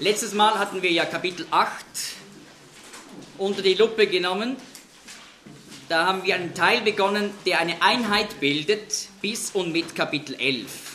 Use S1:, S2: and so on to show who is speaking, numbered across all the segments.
S1: Letztes Mal hatten wir ja Kapitel 8 unter die Lupe genommen. Da haben wir einen Teil begonnen, der eine Einheit bildet, bis und mit Kapitel 11.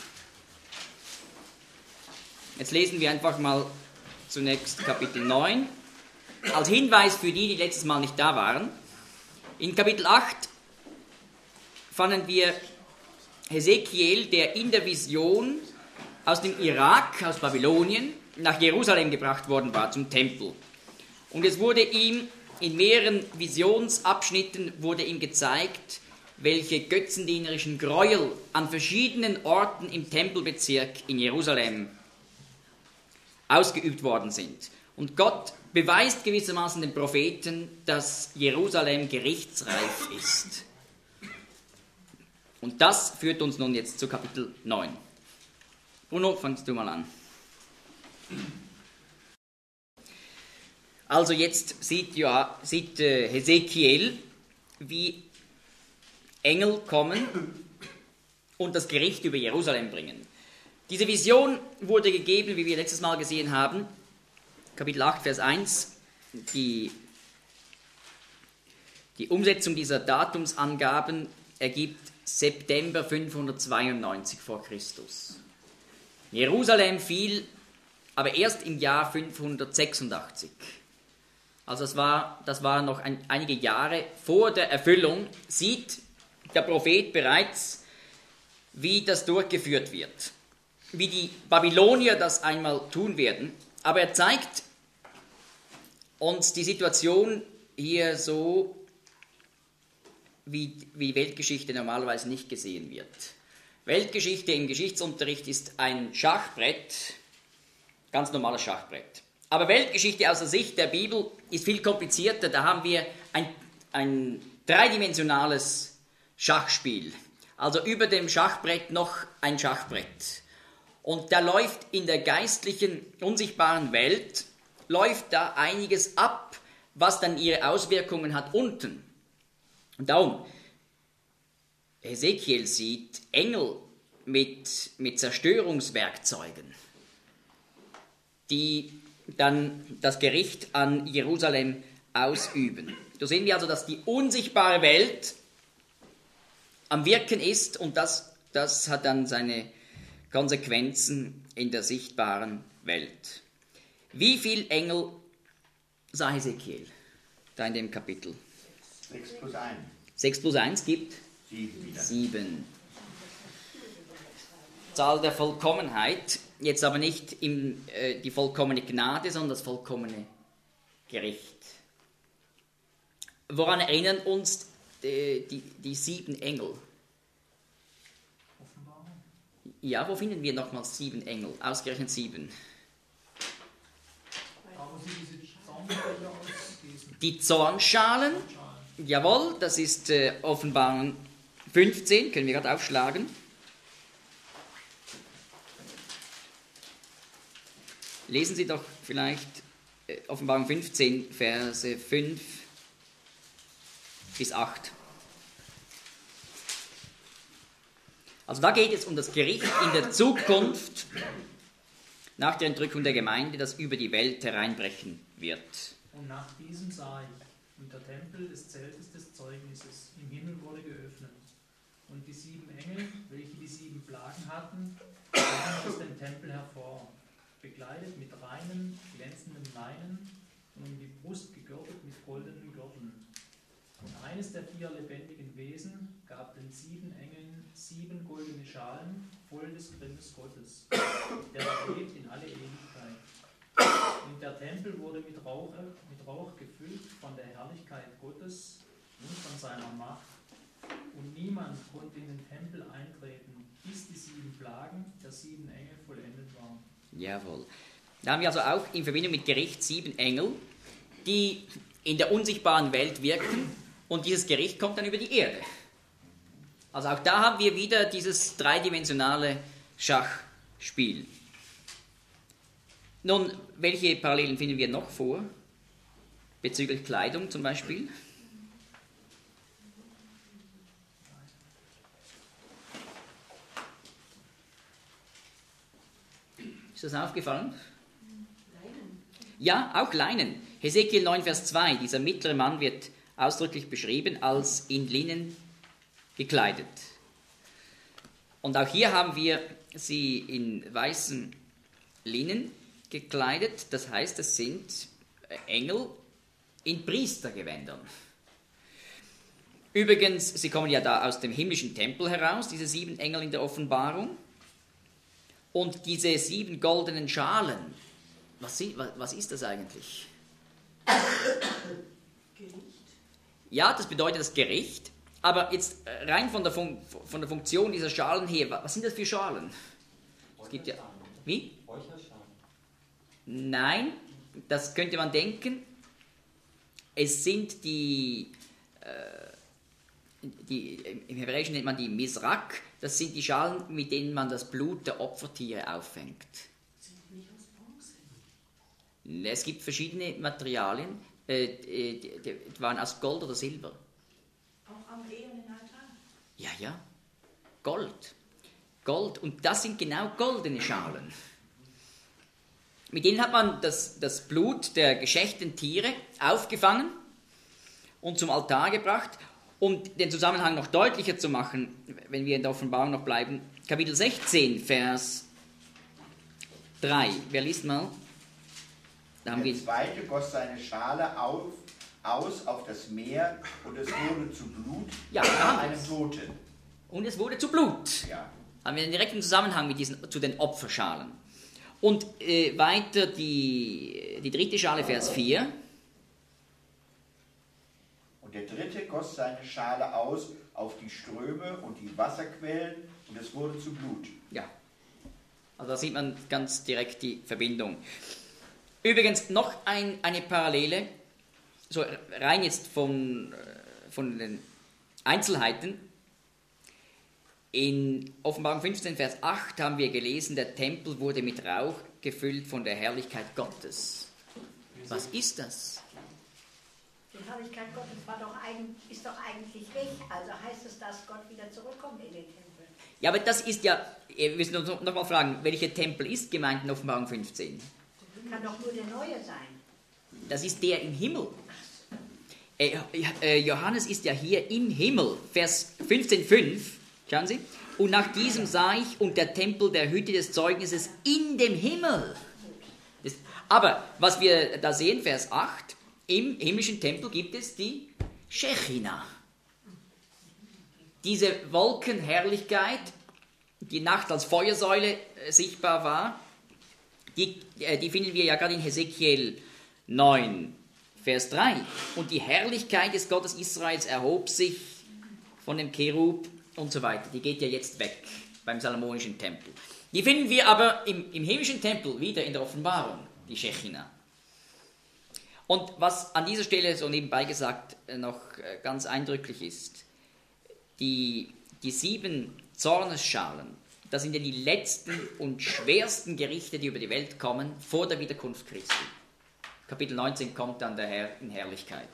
S1: Jetzt lesen wir einfach mal zunächst Kapitel 9. Als Hinweis für die, die letztes Mal nicht da waren. In Kapitel 8 fanden wir Hesekiel, der in der Vision aus dem Irak, aus Babylonien, nach Jerusalem gebracht worden war, zum Tempel. Und es wurde ihm in mehreren Visionsabschnitten wurde ihm gezeigt, welche götzendienerischen Gräuel an verschiedenen Orten im Tempelbezirk in Jerusalem ausgeübt worden sind. Und Gott beweist gewissermaßen den Propheten, dass Jerusalem gerichtsreif ist. Und das führt uns nun jetzt zu Kapitel 9. Bruno, fangst du mal an. Also jetzt sieht Hesekiel, wie Engel kommen und das Gericht über Jerusalem bringen. Diese Vision wurde gegeben, wie wir letztes Mal gesehen haben, Kapitel 8, Vers 1, die Umsetzung dieser Datumsangaben ergibt September 592 vor Christus. Jerusalem fiel aber erst im Jahr 586. Also das war noch einige Jahre vor der Erfüllung, sieht der Prophet bereits, wie das durchgeführt wird, wie die Babylonier das einmal tun werden. Aber er zeigt uns die Situation hier so, wie Weltgeschichte normalerweise nicht gesehen wird. Weltgeschichte im Geschichtsunterricht ist ein Schachbrett, ganz normales Schachbrett. Aber Weltgeschichte aus der Sicht der Bibel ist viel komplizierter. Da haben wir ein dreidimensionales Schachspiel. Also über dem Schachbrett noch ein Schachbrett. Und da läuft in der geistlichen, unsichtbaren Welt, läuft da einiges ab, was dann ihre Auswirkungen hat unten. Und darum, Hesekiel sieht Engel mit Zerstörungswerkzeugen, die dann das Gericht an Jerusalem ausüben. So sehen wir also, dass die unsichtbare Welt am Wirken ist und das hat dann seine Konsequenzen in der sichtbaren Welt. Wie viele Engel sah Hesekiel da in dem Kapitel?
S2: 6 plus 1.
S1: 6 plus 1 gibt? 7. Zahl der Vollkommenheit. Jetzt aber nicht die vollkommene Gnade, sondern das vollkommene Gericht. Woran erinnern uns die 7 Engel? Ja, wo finden wir nochmals 7 Engel? Ausgerechnet 7. Die Zornschalen. Jawohl, das ist Offenbarung 15, können wir gerade aufschlagen. Lesen Sie doch vielleicht Offenbarung 15, Verse 5 bis 8. Also da geht es um das Gericht in der Zukunft nach der Entrückung der Gemeinde, das über die Welt hereinbrechen wird.
S3: Und nach diesem sah ich, und der Tempel des Zeltes des Zeugnisses im Himmel wurde geöffnet. Und die 7 Engel, welche die 7 Plagen hatten, kamen aus dem Tempel hervor, bekleidet mit reinen, glänzenden Leinen und um die Brust gegürtet mit goldenen Gürteln. Und eines der 4 lebendigen Wesen gab den 7 Engeln 7 goldene Schalen voll des Grimmes Gottes, der lebt in alle Ewigkeit. Und der Tempel wurde mit Rauch gefüllt von der Herrlichkeit Gottes und von seiner Macht. Und niemand konnte in den Tempel eintreten, bis die 7 Plagen der 7 Engel vollendet waren.
S1: Jawohl. Da haben wir also auch in Verbindung mit Gericht 7 Engel, die in der unsichtbaren Welt wirken und dieses Gericht kommt dann über die Erde. Also auch da haben wir wieder dieses dreidimensionale Schachspiel. Nun, welche Parallelen finden wir noch vor? Bezüglich Kleidung zum Beispiel? Ist das aufgefallen?
S4: Leinen.
S1: Ja, auch Leinen. Hesekiel 9, Vers 2, dieser mittlere Mann wird ausdrücklich beschrieben als in Linnen gekleidet. Und auch hier haben wir sie in weißen Linnen gekleidet. Das heißt, es sind Engel in Priestergewändern. Übrigens, sie kommen ja da aus dem himmlischen Tempel heraus, diese 7 Engel in der Offenbarung. Und diese 7 goldenen Schalen, was ist das eigentlich?
S2: Gericht.
S1: Ja, das bedeutet das Gericht. Aber jetzt rein von der Funktion dieser Schalen her, was sind das für Schalen? Es gibt ja, wie?
S4: Räucherschalen.
S1: Nein, das könnte man denken. Es sind im Hebräischen nennt man die Misrak, das sind die Schalen, mit denen man das Blut der Opfertiere auffängt.
S2: Sind die nicht aus Bronze?
S1: Es gibt verschiedene Materialien, die waren aus Gold oder Silber.
S2: Auch am ehernen Altar?
S1: Ja, Gold. Gold, und das sind genau goldene Schalen. Mit denen hat man das Blut der geschächten Tiere aufgefangen und zum Altar gebracht. Um den Zusammenhang noch deutlicher zu machen, wenn wir in der Offenbarung noch bleiben, Kapitel 16, Vers 3. Wer liest mal? Da haben
S5: Der
S1: wir,
S5: zweite goss seine Schale aus auf das Meer und es wurde zu Blut
S1: Ja,
S5: von
S1: ja.
S5: einem Toten.
S1: und es wurde zu Blut.
S5: Ja.
S1: Haben wir einen direkten Zusammenhang zu den Opferschalen. Und weiter die 3. Schale, Vers 4.
S5: Und der dritte goss seine Schale aus auf die Ströme und die Wasserquellen und es wurde zu Blut.
S1: Ja, also da sieht man ganz direkt die Verbindung. Übrigens noch eine Parallele, so rein jetzt von den Einzelheiten. In Offenbarung 15, Vers 8 haben wir gelesen, der Tempel wurde mit Rauch gefüllt von der Herrlichkeit Gottes. Was ist das?
S6: Die Herrlichkeit Gottes ist doch eigentlich weg. Also heißt es, dass Gott wieder zurückkommt in den Tempel.
S1: Ja, aber das ist ja, wir müssen uns noch mal fragen, welcher Tempel ist gemeint in Offenbarung 15?
S6: Kann doch nur der neue sein.
S1: Das ist der im Himmel. Johannes ist ja hier im Himmel, Vers 15,5, schauen Sie. Und nach diesem sah ich und der Tempel der Hütte des Zeugnisses in dem Himmel. Aber was wir da sehen, Vers 8, im himmlischen Tempel gibt es die Shechina. Diese Wolkenherrlichkeit, die nachts als Feuersäule sichtbar war, die finden wir ja gerade in Hesekiel 9, Vers 3. Und die Herrlichkeit des Gottes Israels erhob sich von dem Cherub und so weiter. Die geht ja jetzt weg beim Salomonischen Tempel. Die finden wir aber im himmlischen Tempel wieder in der Offenbarung, die Shechina. Und was an dieser Stelle so nebenbei gesagt noch ganz eindrücklich ist, die 7 Zornesschalen, das sind ja die letzten und schwersten Gerichte, die über die Welt kommen, vor der Wiederkunft Christi. Kapitel 19 kommt dann der Herr in Herrlichkeit.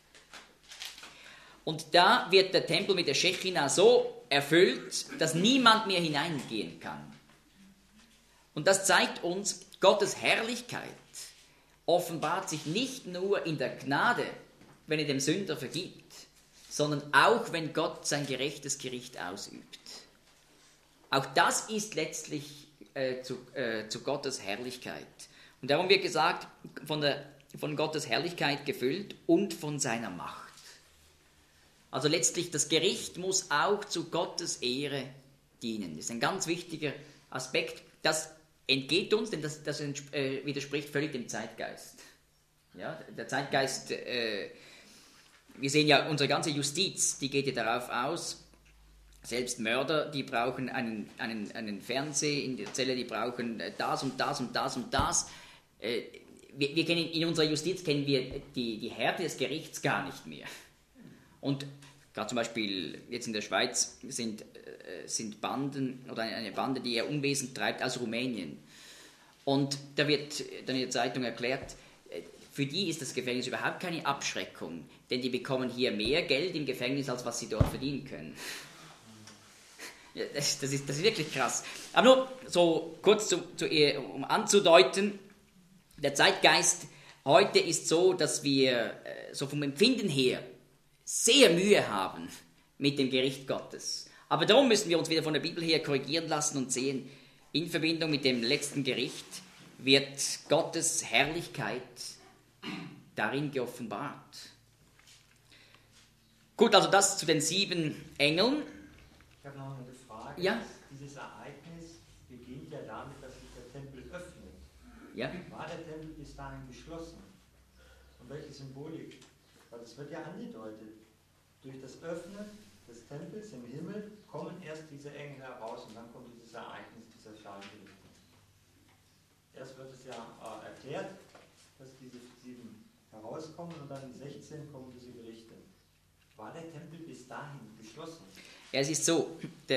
S1: Und da wird der Tempel mit der Shechina so erfüllt, dass niemand mehr hineingehen kann. Und das zeigt uns, Gottes Herrlichkeit offenbart sich nicht nur in der Gnade, wenn er dem Sünder vergibt, sondern auch, wenn Gott sein gerechtes Gericht ausübt. Auch das ist letztlich zu Gottes Herrlichkeit. Und darum wird gesagt, von Gottes Herrlichkeit gefüllt und von seiner Macht. Also letztlich, das Gericht muss auch zu Gottes Ehre dienen. Das ist ein ganz wichtiger Aspekt. Das entgeht uns, denn das widerspricht völlig dem Zeitgeist. Ja, der Zeitgeist, wir sehen ja, unsere ganze Justiz, die geht ja darauf aus, selbst Mörder, die brauchen einen Fernseher in der Zelle, die brauchen das und das und das und das. Wir kennen, in unserer Justiz kennen wir die Härte des Gerichts gar nicht mehr. Und gerade zum Beispiel jetzt in der Schweiz sind Banden oder eine Bande, die ihr Unwesen treibt, aus Rumänien. Und da wird dann in der Zeitung erklärt, für die ist das Gefängnis überhaupt keine Abschreckung, denn die bekommen hier mehr Geld im Gefängnis, als was sie dort verdienen können. Ja, das ist wirklich krass. Aber nur so kurz um anzudeuten, Der Zeitgeist heute ist so, dass wir so vom Empfinden her sehr Mühe haben mit dem Gericht Gottes. Aber darum müssen wir uns wieder von der Bibel her korrigieren lassen und sehen, in Verbindung mit dem letzten Gericht wird Gottes Herrlichkeit darin geoffenbart. Gut, also das zu den 7 Engeln.
S4: Ich habe noch eine Frage.
S1: Ja.
S4: Dieses Ereignis beginnt ja damit, dass sich der Tempel öffnet.
S1: Ja.
S4: War der Tempel bis dahin geschlossen? Und welche Symbolik? Weil es wird ja angedeutet, durch das Öffnen des Tempels im Himmel kommen erst diese Engel heraus und dann kommt dieses Ereignis dieser Schalengerichte. Erst wird es ja erklärt, dass diese 7 herauskommen und dann in 16 kommen diese Gerichte. War der Tempel bis dahin geschlossen?
S1: Ja, es ist so,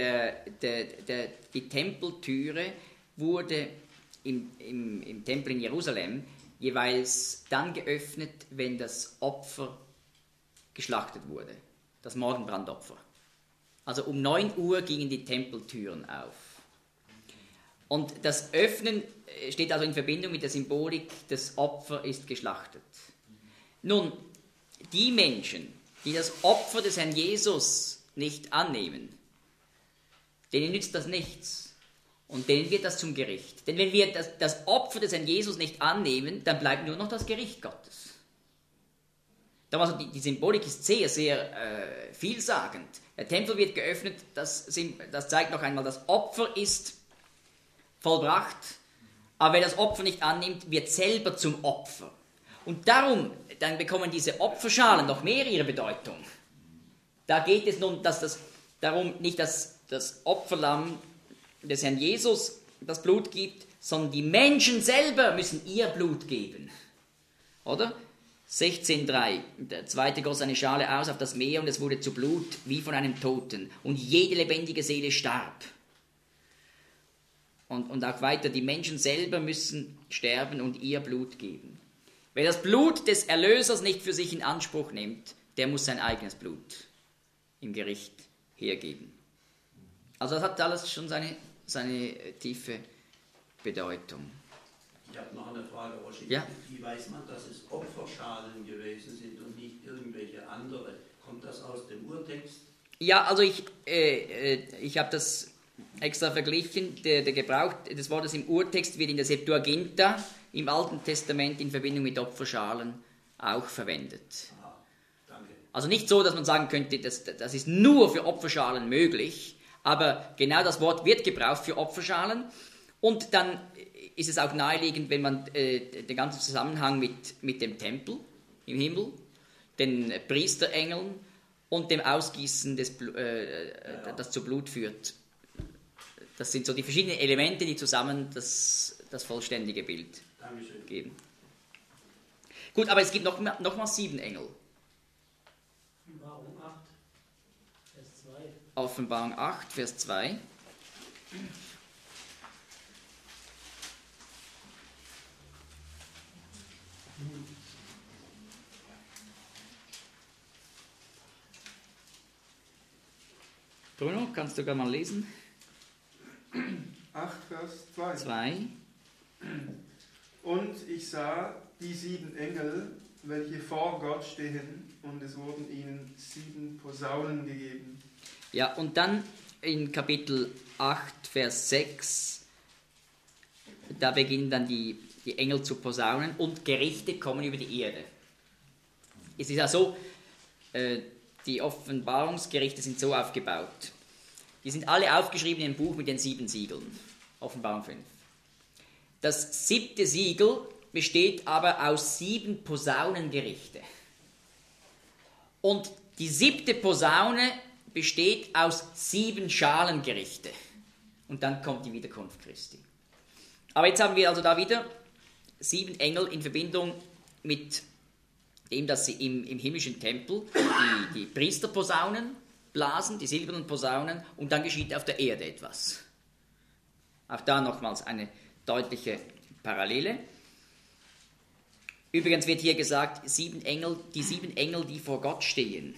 S1: die Tempeltüre wurde im Tempel in Jerusalem jeweils dann geöffnet, wenn das Opfer geschlachtet wurde, das Morgenbrandopfer. Also um 9 Uhr gingen die Tempeltüren auf. Und das Öffnen steht also in Verbindung mit der Symbolik, das Opfer ist geschlachtet. Nun, die Menschen, die das Opfer des Herrn Jesus nicht annehmen, denen nützt das nichts. Und denen wird das zum Gericht. Denn wenn wir das Opfer des Herrn Jesus nicht annehmen, dann bleibt nur noch das Gericht Gottes. Darum also die Symbolik ist sehr, sehr vielsagend. Der Tempel wird geöffnet, das zeigt noch einmal, das Opfer ist vollbracht, aber wer das Opfer nicht annimmt, wird selber zum Opfer. Und darum, dann bekommen diese Opferschalen noch mehr ihre Bedeutung. Da geht es nun darum, nicht dass das Opferlamm des Herrn Jesus das Blut gibt, sondern die Menschen selber müssen ihr Blut geben. Oder? 16,3. Der zweite goss eine Schale aus auf das Meer und es wurde zu Blut wie von einem Toten. Und jede lebendige Seele starb. Und auch weiter, die Menschen selber müssen sterben und ihr Blut geben. Wer das Blut des Erlösers nicht für sich in Anspruch nimmt, der muss sein eigenes Blut im Gericht hergeben. Also das hat alles schon seine tiefe Bedeutung.
S2: Ich habe noch eine Frage, Oschi.
S1: Ja.
S2: Wie weiß man, dass es Opferschalen gewesen sind und nicht irgendwelche andere? Kommt das aus dem Urtext?
S1: Ja, also ich habe das extra verglichen. Der Gebrauch des Wortes im Urtext wird in der Septuaginta im Alten Testament in Verbindung mit Opferschalen auch verwendet.
S2: Aha, danke.
S1: Also nicht so, dass man sagen könnte, das ist nur für Opferschalen möglich, aber genau das Wort wird gebraucht für Opferschalen. Und dann ist es auch naheliegend, wenn man den ganzen Zusammenhang mit dem Tempel im Himmel, den Priesterengeln und dem Ausgießen, das zu Blut führt. Das sind so die verschiedenen Elemente, die zusammen das vollständige Bild geben. Gut, aber es gibt noch mal 7 Engel.
S3: Offenbarung 8, Vers 2.
S1: Offenbarung 8, Vers 2. Bruno, kannst du gar mal lesen?
S7: 8, Vers 2.
S1: 2.
S7: Und ich sah die 7 Engel, welche vor Gott stehen, und es wurden ihnen 7 Posaunen gegeben.
S1: Ja, und dann in Kapitel 8, Vers 6, da beginnen dann die Engel zu posaunen und Gerichte kommen über die Erde. Es ist ja so, die Offenbarungsgerichte sind so aufgebaut. Die sind alle aufgeschrieben im Buch mit den 7 Siegeln. Offenbarung 5. Das 7. Siegel besteht aber aus 7 Posaunengerichte. Und die 7. Posaune besteht aus 7 Schalengerichte. Und dann kommt die Wiederkunft Christi. Aber jetzt haben wir also da wieder 7 Engel in Verbindung mit dem, dass sie im himmlischen Tempel die Priesterposaunen blasen, die silbernen Posaunen, und dann geschieht auf der Erde etwas. Auch da nochmals eine deutliche Parallele. Übrigens wird hier gesagt, die 7 Engel, die vor Gott stehen.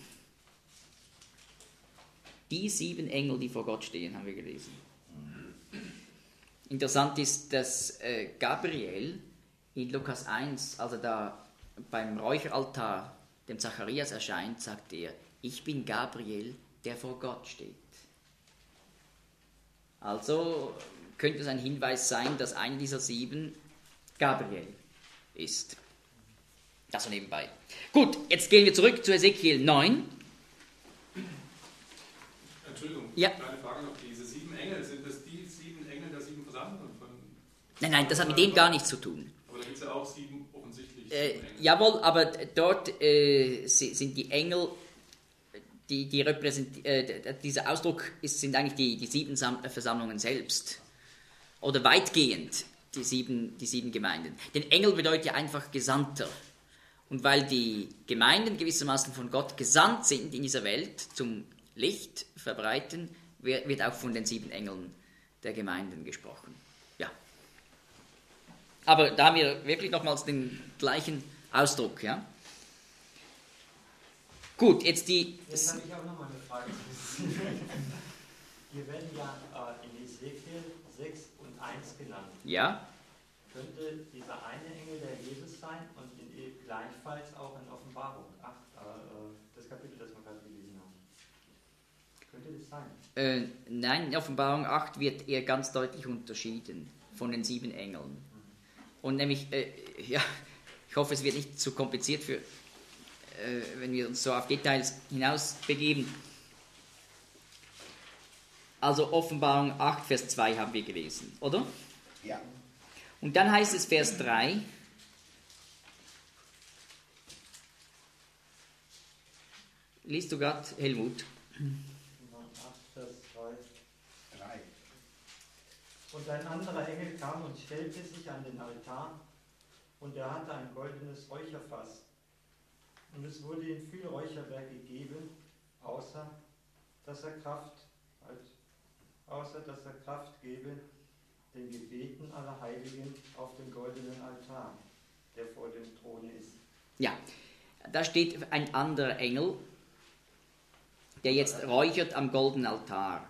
S1: Die 7 Engel, die vor Gott stehen, haben wir gelesen. Interessant ist, dass Gabriel in Lukas 1, als er da beim Räucheraltar dem Zacharias erscheint, sagt er, ich bin Gabriel, der vor Gott steht. Also könnte es ein Hinweis sein, dass einer dieser 7 Gabriel ist. Das so nebenbei. Gut, jetzt gehen wir zurück zu Hesekiel 9.
S8: Entschuldigung,
S1: ja.
S8: Kleine Frage noch. Diese 7 Engel, sind das die 7 Engel der 7 Versammlungen?
S1: Nein, das hat mit dem gar nichts zu tun.
S8: Aber da gibt es ja auch 7 offensichtlich 7 Engel.
S1: Jawohl, aber dort sind die Engel, dieser Ausdruck sind eigentlich die 7 Versammlungen selbst. Oder weitgehend die 7 Gemeinden. Denn Engel bedeutet ja einfach Gesandter. Und weil die Gemeinden gewissermaßen von Gott gesandt sind in dieser Welt zum Licht verbreiten, wird auch von den 7 Engeln der Gemeinden gesprochen. Ja. Aber da haben wir wirklich nochmals den gleichen Ausdruck. Ja. Gut, jetzt die...
S4: Jetzt habe ich auch nochmal eine Frage. Hier werden ja in Hesekiel 6 und 1 genannt.
S1: Ja.
S4: Könnte dieser eine Engel der Jesus sein und gleichfalls auch in Offenbarung 8, das Kapitel, das wir gerade gelesen haben? Könnte das sein?
S1: Nein, in Offenbarung 8 wird er ganz deutlich unterschieden von den 7 Engeln. Und nämlich, ich hoffe, es wird nicht zu kompliziert wenn wir uns so auf Details hinaus begeben. Also Offenbarung 8, Vers 2 haben wir gelesen, oder?
S5: Ja.
S1: Und dann heißt es Vers 3, liest du gerade, Helmut?
S4: 8, Vers 2.
S5: 3.
S4: Und ein anderer Engel kam und stellte sich an den Altar, und er hatte ein goldenes Räucherfass. Und es wurde ihm viel Räucherwerk gegeben, außer dass er Kraft gebe den Gebeten aller Heiligen auf dem goldenen Altar, der vor dem Thron ist.
S1: Ja, da steht ein anderer Engel, der jetzt räuchert am goldenen Altar.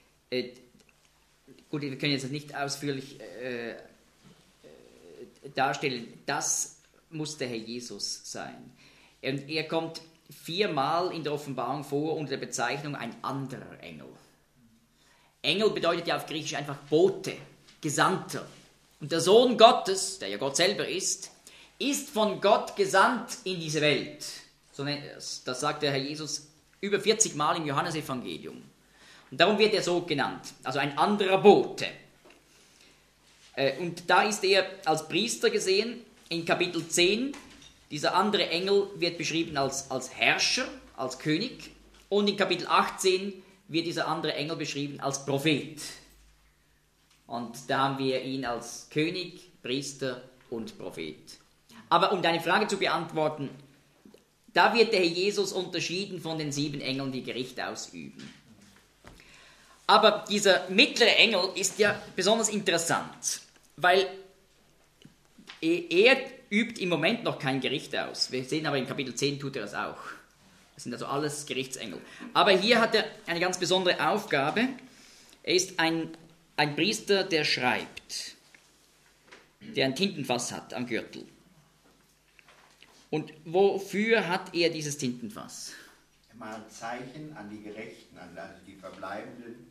S1: Gut, wir können jetzt nicht ausführlich darstellen, das muss der Herr Jesus sein. Und er kommt 4-mal in der Offenbarung vor unter der Bezeichnung ein anderer Engel. Engel bedeutet ja auf Griechisch einfach Bote, Gesandter. Und der Sohn Gottes, der ja Gott selber ist von Gott gesandt in diese Welt. Das sagt der Herr Jesus über 40 Mal im Johannesevangelium. Und darum wird er so genannt, also ein anderer Bote. Und da ist er als Priester gesehen, in Kapitel 10. Dieser andere Engel wird beschrieben als Herrscher, als König. Und in Kapitel 18 wird dieser andere Engel beschrieben als Prophet. Und da haben wir ihn als König, Priester und Prophet. Aber um deine Frage zu beantworten, da wird der Herr Jesus unterschieden von den 7 Engeln, die Gericht ausüben. Aber dieser mittlere Engel ist ja besonders interessant, weil er übt im Moment noch kein Gericht aus. Wir sehen aber in Kapitel 10 tut er das auch. Das sind also alles Gerichtsengel. Aber hier hat er eine ganz besondere Aufgabe. Er ist ein Priester, der schreibt, der ein Tintenfass hat am Gürtel. Und wofür hat er dieses Tintenfass?
S5: Er malt Zeichen an die Gerechten, also die verbleibenden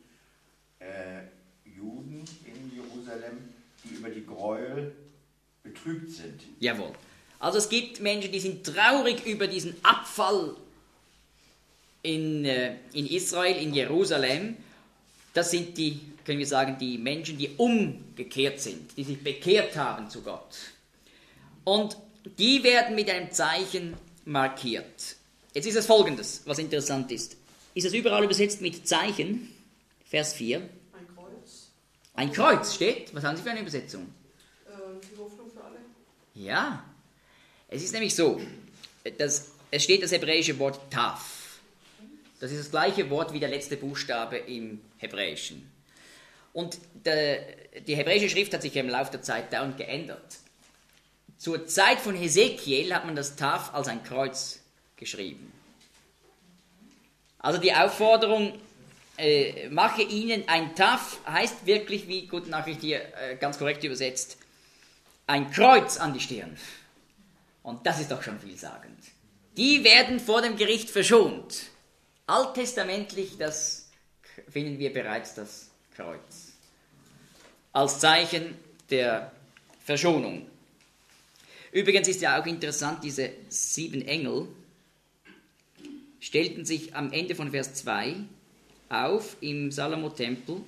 S5: Juden in Jerusalem, die über die Gräuel betrübt sind.
S1: Jawohl. Also es gibt Menschen, die sind traurig über diesen Abfall in Israel, in Jerusalem. Das sind die, können wir sagen, die Menschen, die umgekehrt sind, die sich bekehrt haben zu Gott. Und die werden mit einem Zeichen markiert. Jetzt ist es Folgendes, was interessant ist. Ist es überall übersetzt mit Zeichen? Vers 4.
S9: Ein Kreuz.
S1: Ein Kreuz steht? Was haben Sie für eine Übersetzung?
S9: Die Hoffnung für alle.
S1: Ja. Es ist nämlich so, es steht das hebräische Wort Taf. Das ist das gleiche Wort wie der letzte Buchstabe im Hebräischen. Und die hebräische Schrift hat sich im Laufe der Zeit dauernd geändert. Zur Zeit von Hesekiel hat man das Taf als ein Kreuz geschrieben. Also die Aufforderung, mache ihnen ein Taf, heißt wirklich, wie Gute Nachricht hier ganz korrekt übersetzt, ein Kreuz an die Stirn. Und das ist doch schon vielsagend. Die werden vor dem Gericht verschont. Alttestamentlich, das finden wir bereits das Kreuz. Als Zeichen der Verschonung. Übrigens ist ja auch interessant, diese 7 Engel stellten sich am Ende von Vers 2 auf im Salomo-Tempel.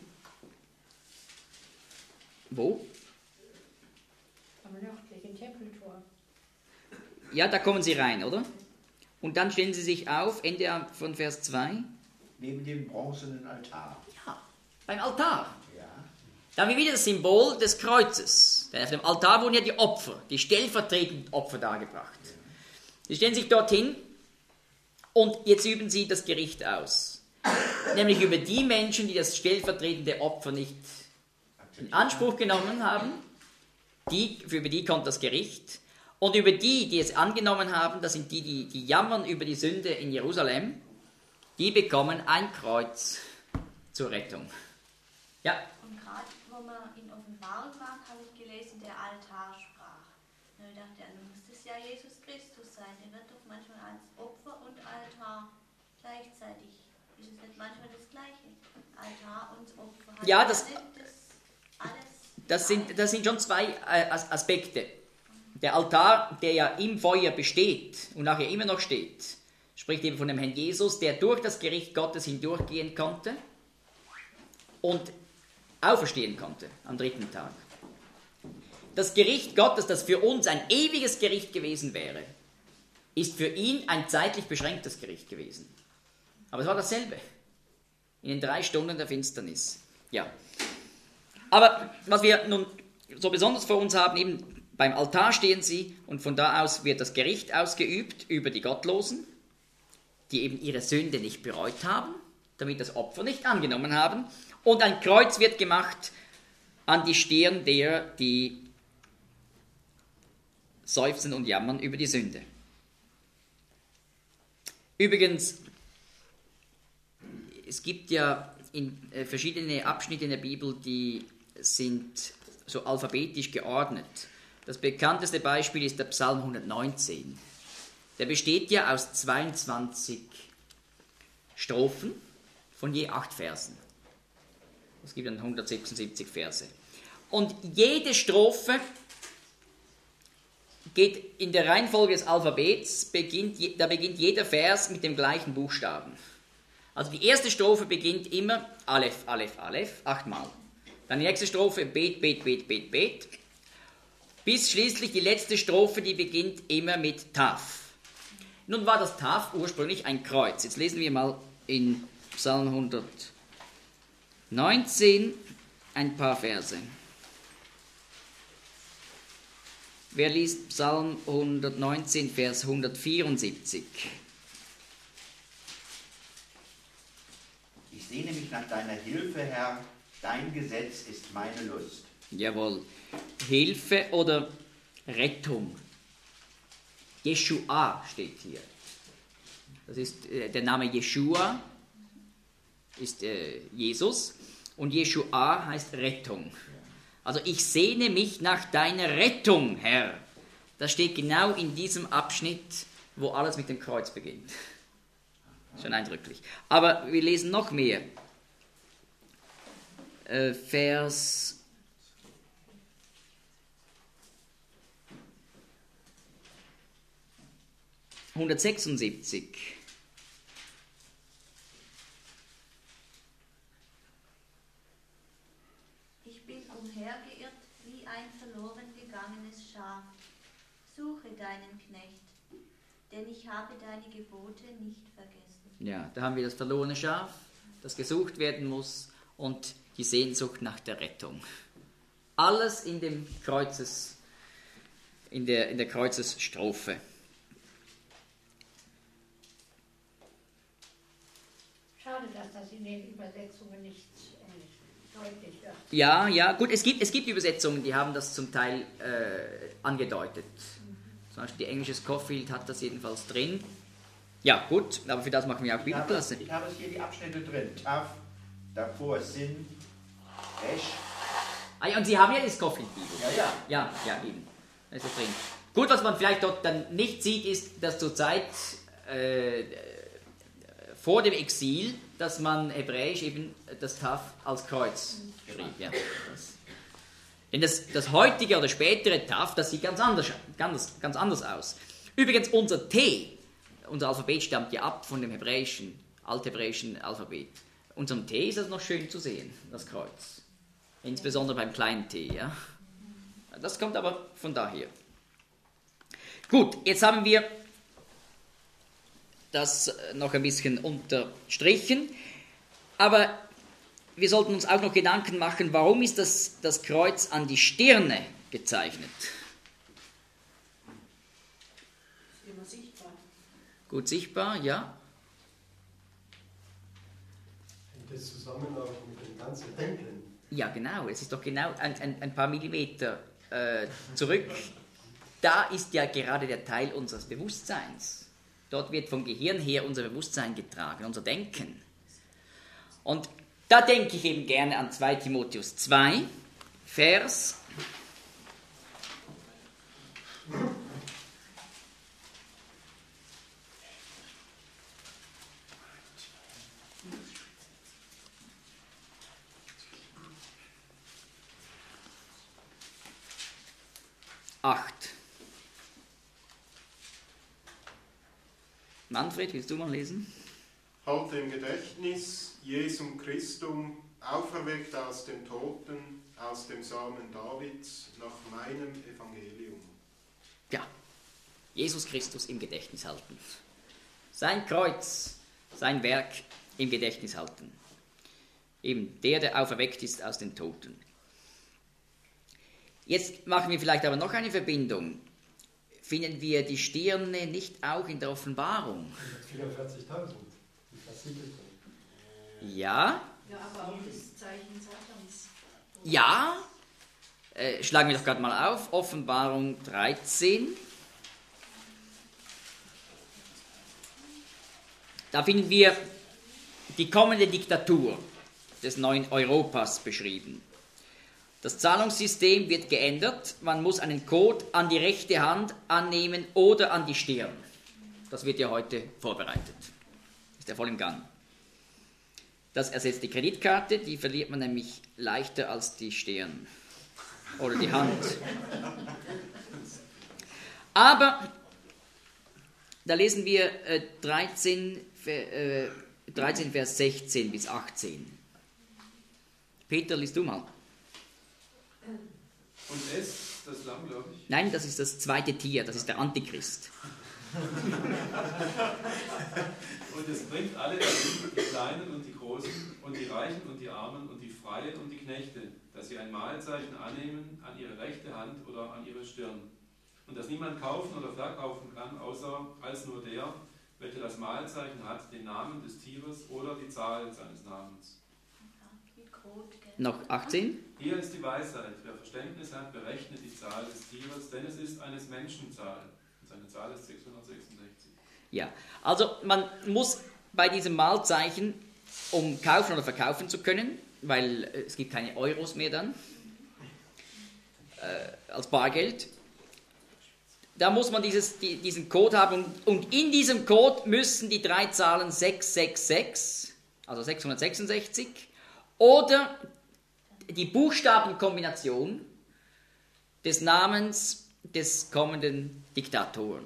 S1: Wo?
S6: Am nördlichen Tempeltor.
S1: Ja, da kommen sie rein, oder? Und dann stellen sie sich auf, Ende von Vers 2.
S5: Neben dem bronzenen Altar.
S1: Ja, beim Altar.
S5: Ja.
S1: Da haben wir wieder das Symbol des Kreuzes. Denn auf dem Altar wurden ja die Opfer, die stellvertretenden Opfer dargebracht. Sie stellen sich dorthin und jetzt üben sie das Gericht aus. Nämlich über die Menschen, die das stellvertretende Opfer nicht in Anspruch genommen haben. Über die kommt das Gericht. Und über die es angenommen haben, das sind die jammern über die Sünde in Jerusalem, die bekommen ein Kreuz zur Rettung. Ja.
S10: Und gerade, wo man in Offenbarung war, habe ich gelesen, der Altar sprach. Und ich dachte, dann muss es ja Jesus Christus sein. Der wird doch manchmal als Opfer und Altar gleichzeitig. Ist es nicht manchmal das Gleiche? Altar und Opfer.
S1: Ja, das sind schon zwei Aspekte. Der Altar, der ja im Feuer besteht und nachher immer noch steht, spricht eben von dem Herrn Jesus, der durch das Gericht Gottes hindurchgehen konnte und auferstehen konnte am 3. Tag. Das Gericht Gottes, das für uns ein ewiges Gericht gewesen wäre, ist für ihn ein zeitlich beschränktes Gericht gewesen. Aber es war dasselbe. In den 3 Stunden der Finsternis. Ja. Aber was wir nun so besonders vor uns haben, eben beim Altar stehen sie und von da aus wird das Gericht ausgeübt über die Gottlosen, die eben ihre Sünde nicht bereut haben, damit das Opfer nicht angenommen haben. Und ein Kreuz wird gemacht an die Stirn derer, die seufzen und jammern über die Sünde. Übrigens, es gibt ja verschiedene Abschnitte in der Bibel, die sind so alphabetisch geordnet. Das bekannteste Beispiel ist der Psalm 119. Der besteht ja aus 22 Strophen von je 8 Versen. Es gibt dann 176 Verse. Und jede Strophe geht in der Reihenfolge des Alphabets, da beginnt jeder Vers mit dem gleichen Buchstaben. Also die erste Strophe beginnt immer Aleph, Aleph, Aleph, 8-mal. Dann die nächste Strophe Bet, Bet, Bet, Bet, Bet. Bis schließlich die letzte Strophe, die beginnt immer mit Taf. Nun war das Taf ursprünglich ein Kreuz. Jetzt lesen wir mal in Psalm 119 ein paar Verse. Wer liest Psalm 119, Vers 174?
S5: Ich sehne mich nach deiner Hilfe, Herr. Dein Gesetz ist meine Lust.
S1: Jawohl. Hilfe oder Rettung. Jeshua steht hier. Das ist der Name Jeshua, ist Jesus. Und Jeshua heißt Rettung. Also ich sehne mich nach deiner Rettung, Herr. Das steht genau in diesem Abschnitt, wo alles mit dem Kreuz beginnt. Schon eindrücklich. Aber wir lesen noch mehr. Vers 176.
S10: Ich bin umhergeirrt wie ein verloren gegangenes Schaf. Suche deinen Knecht, denn ich habe deine Gebote nicht vergessen.
S1: Ja, da haben wir das verlorene Schaf, das gesucht werden muss und die Sehnsucht nach der Rettung. Alles in dem Kreuzes, in der Kreuzesstrophe.
S6: Schade, dass das in den Übersetzungen nicht deutlich wird.
S1: Ja, gut, es gibt Übersetzungen, die haben das zum Teil angedeutet. Zum Beispiel die englische Scofield hat das jedenfalls drin. Ja, gut, aber für das machen wir auch Bibelklasse.
S5: Ich habe hier die Abschnitte drin. Taf, davor Sin, Resh.
S1: Ah ja, und Sie haben ja die Scofield-Bibel.
S5: Ja.
S1: Ja, eben. Da ist es drin. Gut, was man vielleicht dort dann nicht sieht, ist, dass zur Zeit vor dem Exil, dass man hebräisch eben das Taf als Kreuz schrieb. Ja, denn das heutige oder spätere Taf, das sieht ganz anders aus. Übrigens, unser T, unser Alphabet stammt ja ab von dem althebräischen Alphabet. Unserem T ist das noch schön zu sehen, das Kreuz. Insbesondere beim kleinen T. Ja. Das kommt aber von daher. Gut, jetzt haben wir das noch ein bisschen unterstrichen, aber wir sollten uns auch noch Gedanken machen, warum ist das Kreuz an die Stirne gezeichnet?
S9: Ist immer sichtbar.
S1: Gut sichtbar, ja.
S11: Hängt das zusammen auch mit den ganzen Tempeln?
S1: Ja, genau, es ist doch genau ein paar Millimeter zurück. Da ist ja gerade der Teil unseres Bewusstseins. Dort wird vom Gehirn her unser Bewusstsein getragen, unser Denken. Und da denke ich eben gerne an 2 Timotheus 2, Vers 8. Manfred, willst du mal lesen?
S12: Halte im Gedächtnis Jesum Christum, auferweckt aus den Toten, aus dem Samen Davids, nach meinem Evangelium.
S1: Ja, Jesus Christus im Gedächtnis halten. Sein Kreuz, sein Werk im Gedächtnis halten. Eben der auferweckt ist aus den Toten. Jetzt machen wir vielleicht aber noch eine Verbindung. Finden wir die Stirne nicht auch in der Offenbarung?
S11: 44.000, die versiegelt sind.
S1: Ja.
S9: Ja, aber auch das Zeichen Satans.
S1: Ja. Schlagen wir doch gerade mal auf. Offenbarung 13. Da finden wir die kommende Diktatur des neuen Europas beschrieben. Das Zahlungssystem wird geändert. Man muss einen Code an die rechte Hand annehmen oder an die Stirn. Das wird ja heute vorbereitet. Ist ja voll im Gang. Das ersetzt die Kreditkarte, die verliert man nämlich leichter als die Stirn oder die Hand. Aber da lesen wir 13, Vers 16 bis 18. Peter, liest du mal.
S8: Und es, das Lamm, glaube ich.
S1: Nein, das ist das zweite Tier, das ist der Antichrist.
S8: Und es bringt alle dahin, die Kleinen und die Großen und die Reichen und die Armen und die Freien und die Knechte, dass sie ein Mahlzeichen annehmen an ihre rechte Hand oder an ihre Stirn. Und dass niemand kaufen oder verkaufen kann, außer als nur der, welcher das Mahlzeichen hat, den Namen des Tieres oder die Zahl seines Namens.
S1: Noch 18.
S8: Hier ist die Weisheit. Wer Verständnis hat, berechnet die Zahl des Tieres, denn es ist eines Menschen Zahl. Und seine Zahl ist 666.
S1: Ja, also man muss bei diesem Mahlzeichen, um kaufen oder verkaufen zu können, weil es gibt keine Euros mehr dann, als Bargeld, da muss man diesen Code haben und in diesem Code müssen die 3 Zahlen 666, also 666, oder die Buchstabenkombination des Namens des kommenden Diktatoren.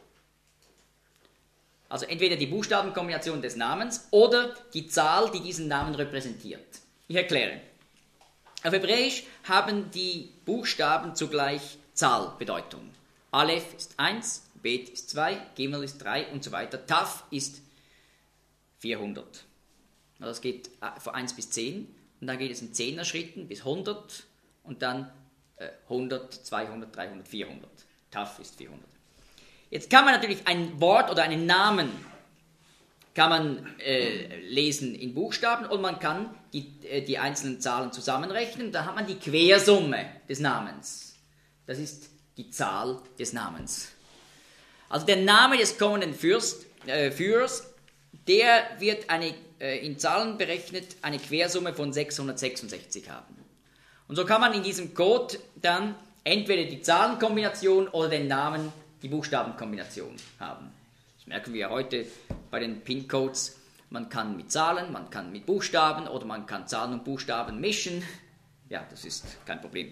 S1: Also entweder die Buchstabenkombination des Namens oder die Zahl, die diesen Namen repräsentiert. Ich erkläre. Auf Hebräisch haben die Buchstaben zugleich Zahlbedeutung. Aleph ist 1, Bet ist 2, Gimel ist 3 und so weiter. Taf ist 400. Also das geht von 1 bis 10 und dann geht es in 10er Schritten bis 100 und dann 100, 200, 300, 400. Taf ist 400. Jetzt kann man natürlich ein Wort oder einen Namen kann man lesen in Buchstaben und man kann die einzelnen Zahlen zusammenrechnen. Da hat man die Quersumme des Namens. Das ist die Zahl des Namens. Also der Name des kommenden Führers, der wird in Zahlen berechnet eine Quersumme von 666 haben. Und so kann man in diesem Code dann entweder die Zahlenkombination oder den Namen, die Buchstabenkombination haben. Das merken wir heute bei den PIN-Codes. Man kann mit Zahlen, man kann mit Buchstaben oder man kann Zahlen und Buchstaben mischen. Ja, das ist kein Problem.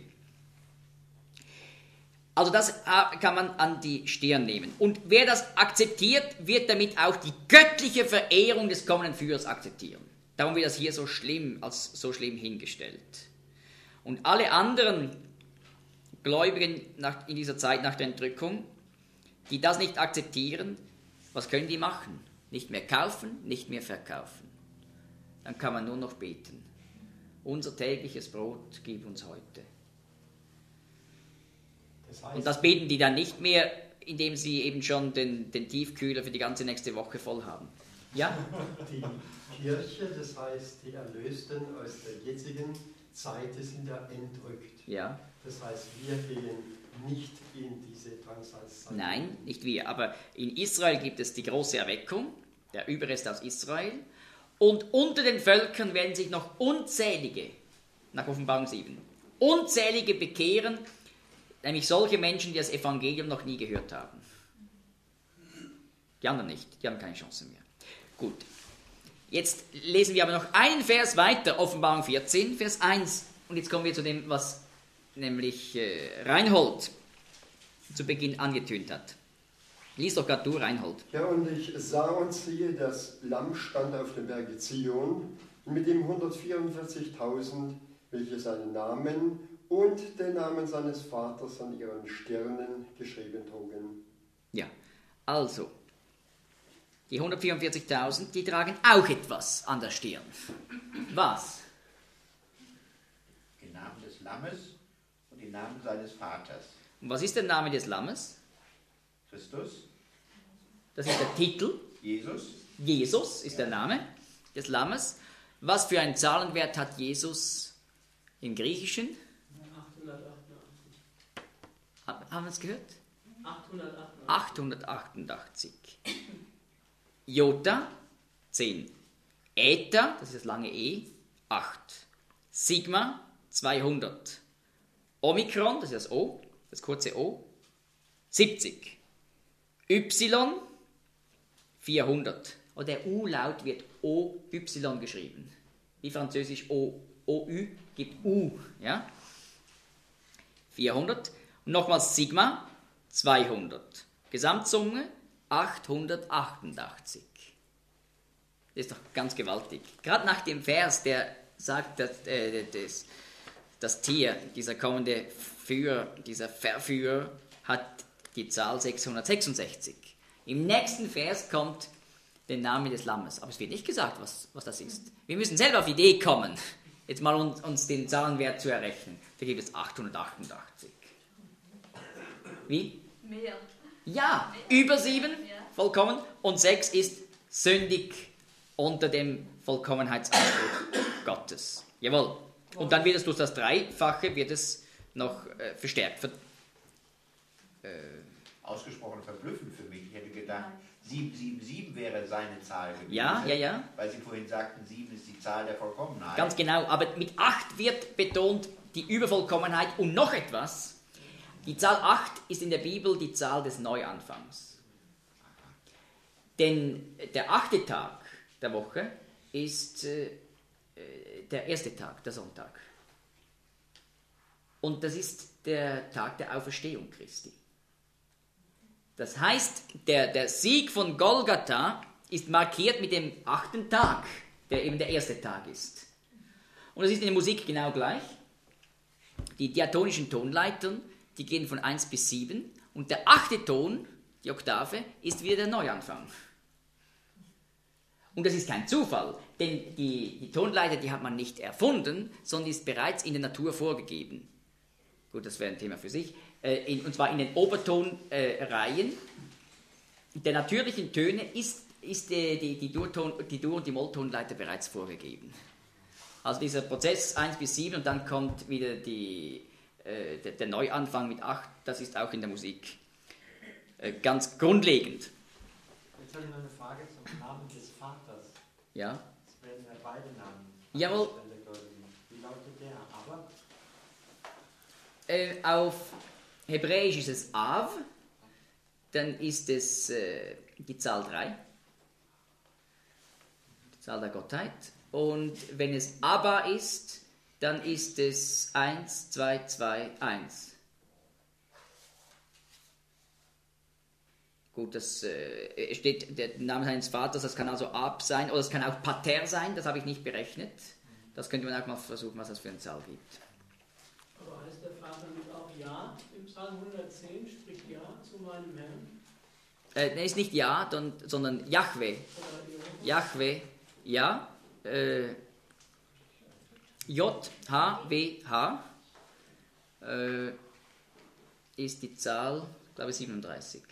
S1: Also das kann man an die Stirn nehmen. Und wer das akzeptiert, wird damit auch die göttliche Verehrung des kommenden Führers akzeptieren. Darum wird das hier so schlimm, als so schlimm hingestellt. Und alle anderen Gläubigen in dieser Zeit nach der Entrückung, die das nicht akzeptieren, was können die machen? Nicht mehr kaufen, nicht mehr verkaufen. Dann kann man nur noch beten. Unser tägliches Brot gib uns heute. Das heißt, und das beten die dann nicht mehr, indem sie eben schon den Tiefkühler für die ganze nächste Woche voll haben. Ja?
S11: Die Kirche, das heißt die Erlösten aus der jetzigen Zeit, sind ja entrückt.
S1: Ja.
S11: Das heißt, wir gehen nicht in diese Drangsalzzeit.
S1: Nein, nicht wir. Aber in Israel gibt es die große Erweckung, der Überrest aus Israel. Und unter den Völkern werden sich noch unzählige, nach Offenbarung 7, unzählige bekehren, nämlich solche Menschen, die das Evangelium noch nie gehört haben. Die anderen nicht, die haben keine Chance mehr. Gut, jetzt lesen wir aber noch einen Vers weiter, Offenbarung 14, Vers 1. Und jetzt kommen wir zu dem, was nämlich Reinhold zu Beginn angetönt hat. Lies doch gerade du, Reinhold.
S11: Ja, und ich sah und siehe, das Lamm stand auf dem Berge Zion mit dem 144.000, welche seinen Namen und den Namen seines Vaters an ihren Stirnen geschrieben trugen.
S1: Ja, also, die 144.000, die tragen auch etwas an der Stirn. Was?
S5: Den Namen des Lammes und den Namen seines Vaters.
S1: Und was ist der Name des Lammes?
S5: Christus.
S1: Das ist der Titel.
S5: Jesus.
S1: Jesus ist der Name des Lammes. Was für einen Zahlenwert hat Jesus im Griechischen?
S3: 888.
S1: Haben wir es gehört?
S3: 888.
S1: 888. Jota, 10. Eta, das ist das lange E, 8. Sigma, 200. Omikron, das ist das O, das kurze O, 70. Y, 400. Und der U-Laut wird O-Y geschrieben. Wie französisch O-Ü gibt U. Ja? 400. Und nochmals Sigma, 200. Gesamtsumme, 888. Das ist doch ganz gewaltig. Gerade nach dem Vers, der sagt, dass das Tier, dieser kommende Führer, dieser Verführer, hat die Zahl 666. Im nächsten Vers kommt der Name des Lammes. Aber es wird nicht gesagt, was das ist. Wir müssen selber auf die Idee kommen, jetzt mal uns den Zahlenwert zu errechnen. Da gibt es 888. Wie?
S10: Mehr.
S1: Ja, über 7, vollkommen. Und 6 ist sündig unter dem Vollkommenheitsanspruch Gottes. Jawohl. Und dann wird es durch das Dreifache wird es noch verstärkt.
S5: Ausgesprochen verblüffend für mich. Ich hätte gedacht, 777 wäre seine Zahl gewesen.
S1: Ja.
S5: Weil Sie vorhin sagten, 7 ist die Zahl der Vollkommenheit.
S1: Ganz genau. Aber mit 8 wird betont die Übervollkommenheit und noch etwas. Die Zahl 8 ist in der Bibel die Zahl des Neuanfangs. Denn der 8. Tag der Woche ist der erste Tag, der Sonntag. Und das ist der Tag der Auferstehung Christi. Das heißt, der Sieg von Golgatha ist markiert mit dem 8. Tag, der eben der erste Tag ist. Und das ist in der Musik genau gleich. Die diatonischen Tonleitern, die gehen von 1 bis 7 und der 8. Ton, die Oktave, ist wieder der Neuanfang. Und das ist kein Zufall, denn die Tonleiter, die hat man nicht erfunden, sondern ist bereits in der Natur vorgegeben. Gut, das wäre ein Thema für sich. Und zwar in den Obertonreihen der natürlichen Töne ist die Dur- und die Molltonleiter bereits vorgegeben. Also dieser Prozess 1 bis 7 und dann kommt wieder der Neuanfang mit 8, das ist auch in der Musik ganz grundlegend.
S4: Jetzt habe ich noch eine Frage zum Namen des Vaters.
S1: Ja.
S4: Es werden ja beide Namen.
S1: Jawohl.
S4: Wie lautet der? Aber?
S1: auf Hebräisch ist es Av, dann ist es die Zahl 3, die Zahl der Gottheit. Und wenn es Abba ist, dann ist es 1, 2, 2, 1. Gut, das steht der Name seines Vaters, das kann also Ab sein, oder es kann auch Pater sein, das habe ich nicht berechnet. Das könnte man auch mal versuchen, was das für eine Zahl gibt.
S13: Aber heißt der Vater nicht auch Ja? Im Psalm 110 spricht Ja zu meinem Herrn?
S1: Ist nicht Ja, sondern Jahwe. Jahwe, ja. J-H-W-H ist die Zahl, glaube ich, 37.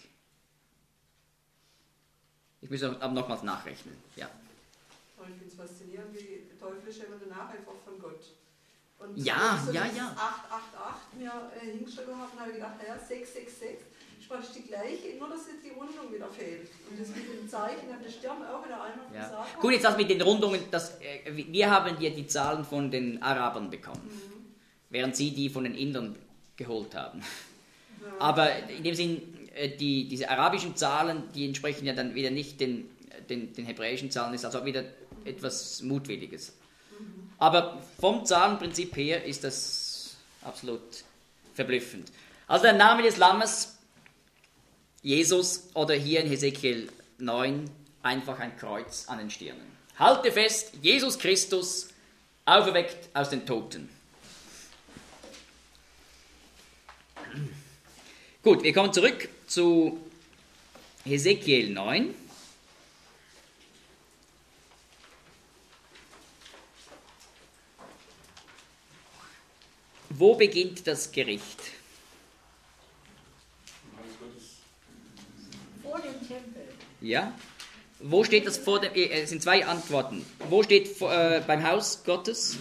S1: Ich muss aber nochmals nachrechnen. Ja.
S14: Ich finde es faszinierend, wie die Teufel schämen danach einfach von Gott. Und
S1: ja,
S14: so
S1: ja,
S14: das
S1: ja.
S14: 888 mir hingeschrieben habe, habe ich gedacht, naja, 666, sprachst die gleiche, nur dass jetzt die Rundung wieder fehlt. Und das mit dem Zeichen, das Stern auch wieder einmal gesagt.
S1: Gut, jetzt das mit den Rundungen, wir haben ja die Zahlen von den Arabern bekommen, während sie die von den Indern geholt haben. Ja. Aber in dem Sinn, diese arabischen Zahlen, die entsprechen ja dann wieder nicht den hebräischen Zahlen, ist also wieder etwas Mutwilliges. Aber vom Zahlenprinzip her ist das absolut verblüffend. Also der Name des Lammes, Jesus, oder hier in Hesekiel 9, einfach ein Kreuz an den Stirnen. Halte fest, Jesus Christus, auferweckt aus den Toten. Gut, wir kommen zurück zu Hesekiel 9. Wo beginnt das Gericht?
S6: Vor dem Tempel.
S1: Ja. Wo steht das vor dem... Es sind zwei Antworten. Wo steht beim Haus Gottes?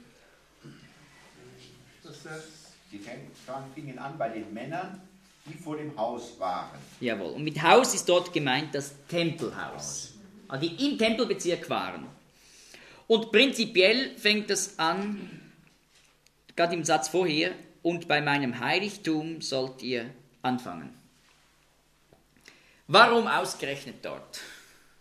S5: Die fingen an bei den Männern, die vor dem Haus waren.
S1: Jawohl. Und mit Haus ist dort gemeint das Tempelhaus. Also die im Tempelbezirk waren. Und prinzipiell fängt es an, gerade im Satz vorher, und bei meinem Heiligtum sollt ihr anfangen. Warum ausgerechnet dort?
S14: Das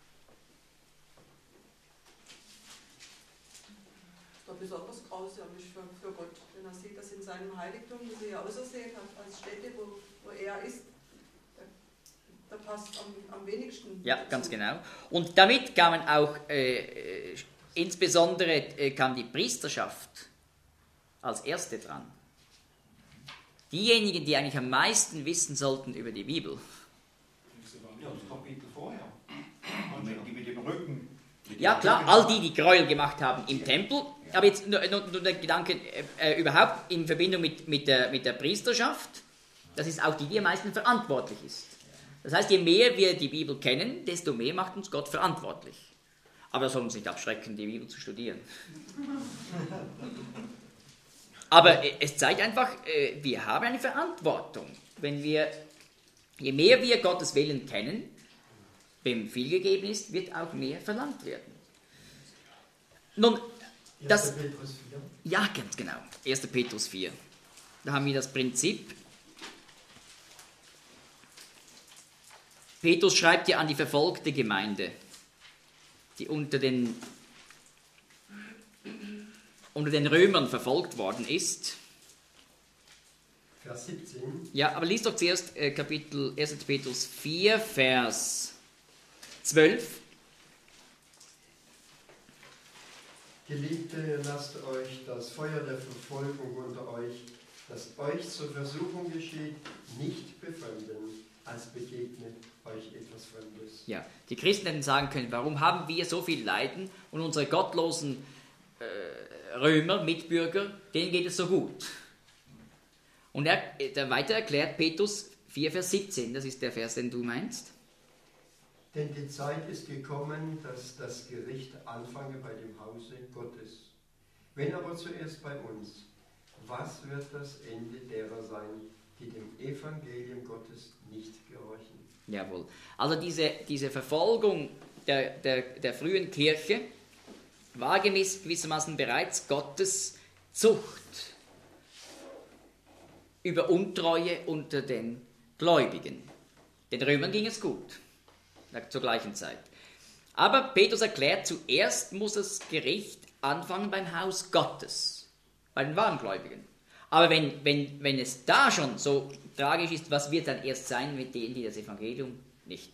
S14: ist doch besonders grausam für Gott, wenn er sieht, dass in seinem Heiligtum, das er ja ausersehen hat, als Stätte, wo er ist, da passt am wenigsten.
S1: Ja, ganz genau. Und damit kamen auch, insbesondere kam die Priesterschaft als erste dran. Diejenigen, die eigentlich am meisten wissen sollten über die Bibel.
S5: Ja, das Kapitel vorher. Und die mit dem Rücken.
S1: Ja klar, all die Gräuel gemacht haben im Tempel. Aber jetzt nur der Gedanke überhaupt in Verbindung mit der Priesterschaft, das ist auch die am meisten verantwortlich ist. Das heißt, je mehr wir die Bibel kennen, desto mehr macht uns Gott verantwortlich. Aber das soll uns nicht abschrecken, die Bibel zu studieren. Aber es zeigt einfach, wir haben eine Verantwortung. Je mehr wir Gottes Willen kennen, wem viel gegeben ist, wird auch mehr verlangt werden. Nun,
S11: 1. Petrus 4.
S1: Ja, ganz genau. 1. Petrus 4. Da haben wir das Prinzip. Petrus schreibt ja an die verfolgte Gemeinde, die unter den Römern verfolgt worden ist.
S11: Vers 17.
S1: Ja, aber liest doch zuerst Kapitel 1. Petrus 4, Vers 12.
S11: Geliebte, lasst euch das Feuer der Verfolgung unter euch, das euch zur Versuchung geschieht, nicht befremden, als begegnet euch etwas Fremdes.
S1: Ja, die Christen hätten sagen können, warum haben wir so viel Leiden und unsere gottlosen Römer, Mitbürger, denen geht es so gut. Und er weiter erklärt Petrus 4, Vers 17, das ist der Vers, den du meinst.
S11: Denn die Zeit ist gekommen, dass das Gericht anfange bei dem Hause Gottes. Wenn aber zuerst bei uns, was wird das Ende derer sein, die dem Evangelium Gottes nicht gehorchen?
S1: Jawohl. Also diese Verfolgung der frühen Kirche war gewissermaßen bereits Gottes Zucht. über Untreue unter den Gläubigen. Den Römern ging es gut, zur gleichen Zeit. Aber Petrus erklärt, zuerst muss das Gericht anfangen beim Haus Gottes, bei den Warengläubigen. Aber wenn es da schon so tragisch ist, was wird dann erst sein mit denen, die das Evangelium nicht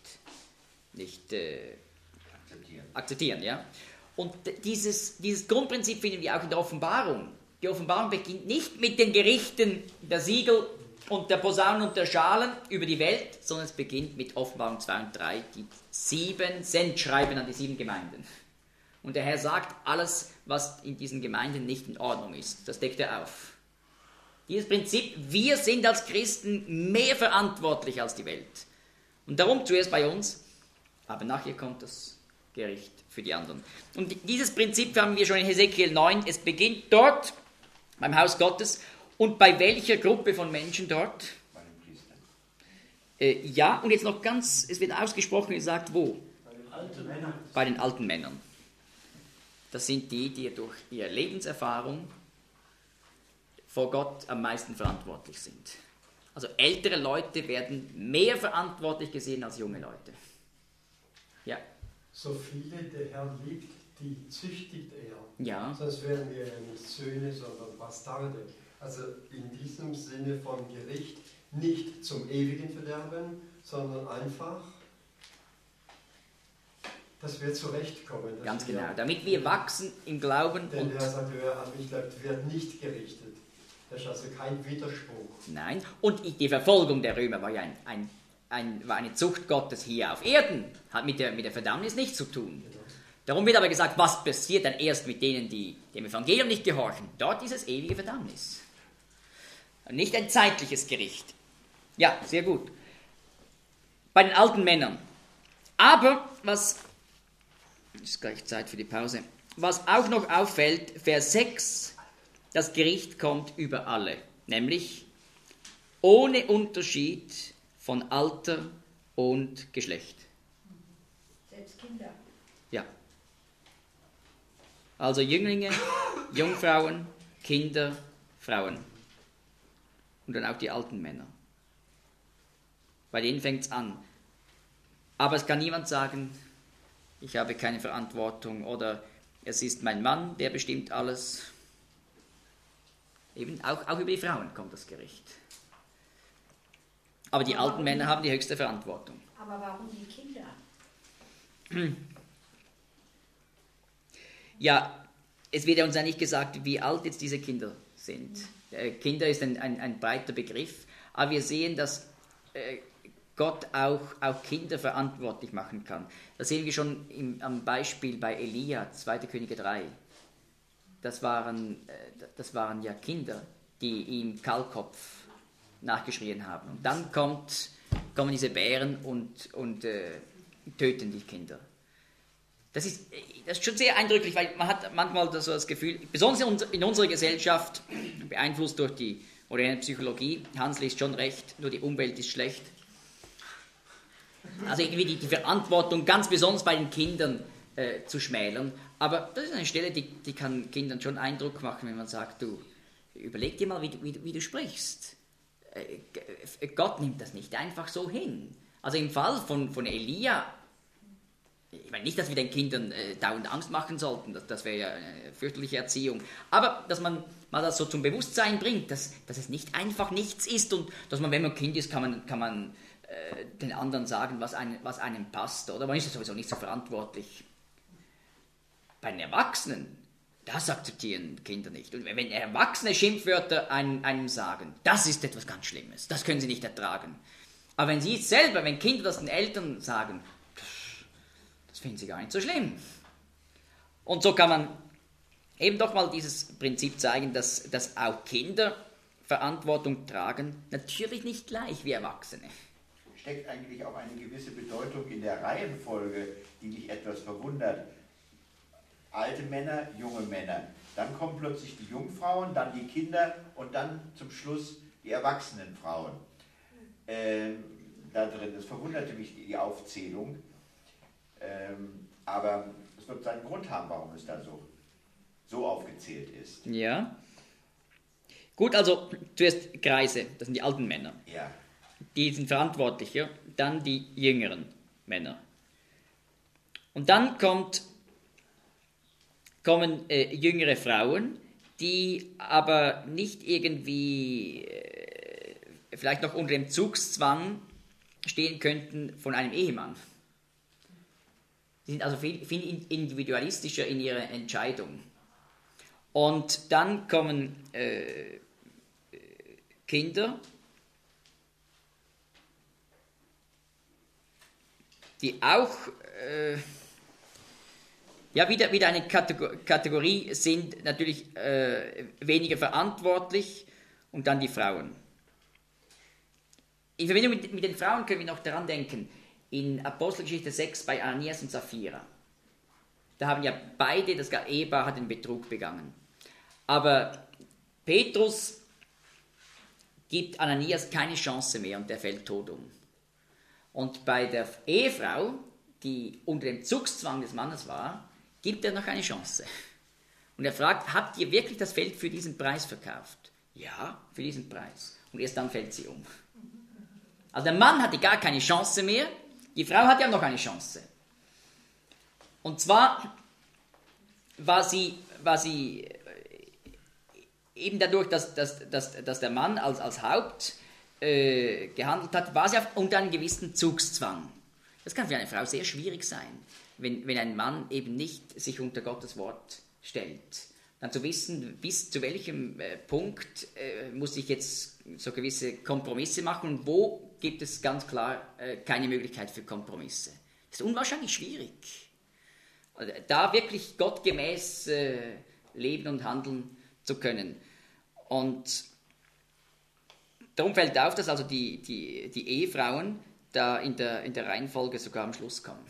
S1: akzeptieren? Ja? Und dieses Grundprinzip finden wir auch in der Offenbarung. Die Offenbarung beginnt nicht mit den Gerichten der Siegel und der Posaunen und der Schalen über die Welt, sondern es beginnt mit Offenbarung 2 und 3, die 7 Sendschreiben an die 7 Gemeinden. Und der Herr sagt, alles, was in diesen Gemeinden nicht in Ordnung ist, das deckt er auf. Dieses Prinzip, wir sind als Christen mehr verantwortlich als die Welt. Und darum zuerst bei uns, aber nachher kommt das Gericht für die anderen. Und dieses Prinzip haben wir schon in Hesekiel 9, es beginnt dort, beim Haus Gottes. Und bei welcher Gruppe von Menschen dort?
S5: Bei den Priestern.
S1: Ja, und jetzt noch ganz, es wird ausgesprochen gesagt, wo?
S4: Bei den alten Männern.
S1: Bei den alten Männern. Das sind die durch ihre Lebenserfahrung vor Gott am meisten verantwortlich sind. Also ältere Leute werden mehr verantwortlich gesehen als junge Leute. Ja.
S11: So viele der Herr liebt, die züchtigt er.
S1: Ja.
S11: Sonst wären wir ja nicht Söhne, sondern Bastarde. Also in diesem Sinne von Gericht nicht zum ewigen Verderben, sondern einfach, dass wir zurechtkommen.
S1: Ganz genau, damit wir wachsen im Glauben.
S11: Denn der sagt, wer an mich glaubt, wird nicht gerichtet. Das ist also kein Widerspruch.
S1: Nein, und die Verfolgung der Römer war ja war eine Zucht Gottes hier auf Erden, hat mit der Verdammnis nichts zu tun. Genau. Darum wird aber gesagt, was passiert dann erst mit denen, die dem Evangelium nicht gehorchen? Dort ist es ewige Verdammnis. Nicht ein zeitliches Gericht. Ja, sehr gut. Bei den alten Männern. Aber, ist gleich Zeit für die Pause, was auch noch auffällt, Vers 6, das Gericht kommt über alle, nämlich ohne Unterschied von Alter und Geschlecht.
S6: Selbst Kinder.
S1: Ja. Also Jünglinge, Jungfrauen, Kinder, Frauen. Und dann auch die alten Männer. Bei denen fängt es an. Aber es kann niemand sagen, ich habe keine Verantwortung oder es ist mein Mann, der bestimmt alles. Eben auch über die Frauen kommt das Gericht. Aber die alten Männer haben die höchste Verantwortung.
S6: Aber warum die Kinder?
S1: Ja, es wird ja uns ja nicht gesagt, wie alt jetzt diese Kinder sind. Kinder ist ein breiter Begriff, aber wir sehen, dass Gott auch Kinder verantwortlich machen kann. Das sehen wir schon am Beispiel bei Elia, 2. Könige 3. Das waren ja Kinder, die ihm Kahlkopf nachgeschrien haben. Und dann kommen diese Bären und töten die Kinder. Das ist schon sehr eindrücklich, weil man hat manchmal so das Gefühl, besonders in unserer Gesellschaft, beeinflusst durch die moderne Psychologie, Hansl ist schon recht, nur die Umwelt ist schlecht. Also irgendwie die Verantwortung ganz besonders bei den Kindern zu schmälern. Aber das ist eine Stelle, die kann Kindern schon Eindruck machen, wenn man sagt, du, überleg dir mal, wie du sprichst. Gott nimmt das nicht einfach so hin. Also im Fall von Elia, ich meine nicht, dass wir den Kindern dauernd Angst machen sollten, das wäre ja eine fürchterliche Erziehung, aber dass man mal das so zum Bewusstsein bringt, dass es nicht einfach nichts ist und dass man, wenn man Kind ist, kann man den anderen sagen, was einem passt, oder? Man ist ja sowieso nicht so verantwortlich. Bei den Erwachsenen, das akzeptieren Kinder nicht. Und wenn Erwachsene Schimpfwörter einem sagen, das ist etwas ganz Schlimmes, das können sie nicht ertragen. Aber wenn Kinder das den Eltern sagen, das finden sie gar nicht so schlimm. Und so kann man eben doch mal dieses Prinzip zeigen, dass auch Kinder Verantwortung tragen, natürlich nicht gleich wie Erwachsene.
S5: Steckt eigentlich auch eine gewisse Bedeutung in der Reihenfolge, die mich etwas verwundert. Alte Männer, junge Männer. Dann kommen plötzlich die Jungfrauen, dann die Kinder und dann zum Schluss die erwachsenen Frauen. Da drin, das verwunderte mich, die Aufzählung. Aber es wird seinen Grund haben, warum es da so aufgezählt ist.
S1: Ja. Gut, also zuerst Greise, das sind die alten Männer.
S5: Ja.
S1: Die sind verantwortlich, ja. Dann die jüngeren Männer. Und dann kommen jüngere Frauen, die aber nicht irgendwie vielleicht noch unter dem Zugszwang stehen könnten von einem Ehemann. Sie sind also viel individualistischer in ihrer Entscheidung. Und dann kommen Kinder, die auch wieder eine Kategorie sind, natürlich weniger verantwortlich, und dann die Frauen. In Verbindung mit den Frauen können wir noch daran denken, in Apostelgeschichte 6 bei Ananias und Sapphira. Da haben ja beide, das Ehepaar hat den Betrug begangen. Aber Petrus gibt Ananias keine Chance mehr und der fällt tot um. Und bei der Ehefrau, die unter dem Zugszwang des Mannes war, gibt er noch eine Chance. Und er fragt, habt ihr wirklich das Feld für diesen Preis verkauft? Ja, für diesen Preis. Und erst dann fällt sie um. Also der Mann hatte gar keine Chance mehr, die Frau hatte auch noch eine Chance. Und zwar war sie eben dadurch, dass der Mann als Haupt gehandelt hat, war sie unter einem gewissen Zugszwang. Das kann für eine Frau sehr schwierig sein, wenn ein Mann eben nicht sich unter Gottes Wort stellt. Dann zu wissen, bis zu welchem Punkt muss ich jetzt so gewisse Kompromisse machen und wo gibt es ganz klar keine Möglichkeit für Kompromisse. Das ist unwahrscheinlich schwierig. Da wirklich gottgemäß leben und handeln zu können. Und darum fällt auf, dass also die Ehefrauen da in der Reihenfolge sogar am Schluss kommen.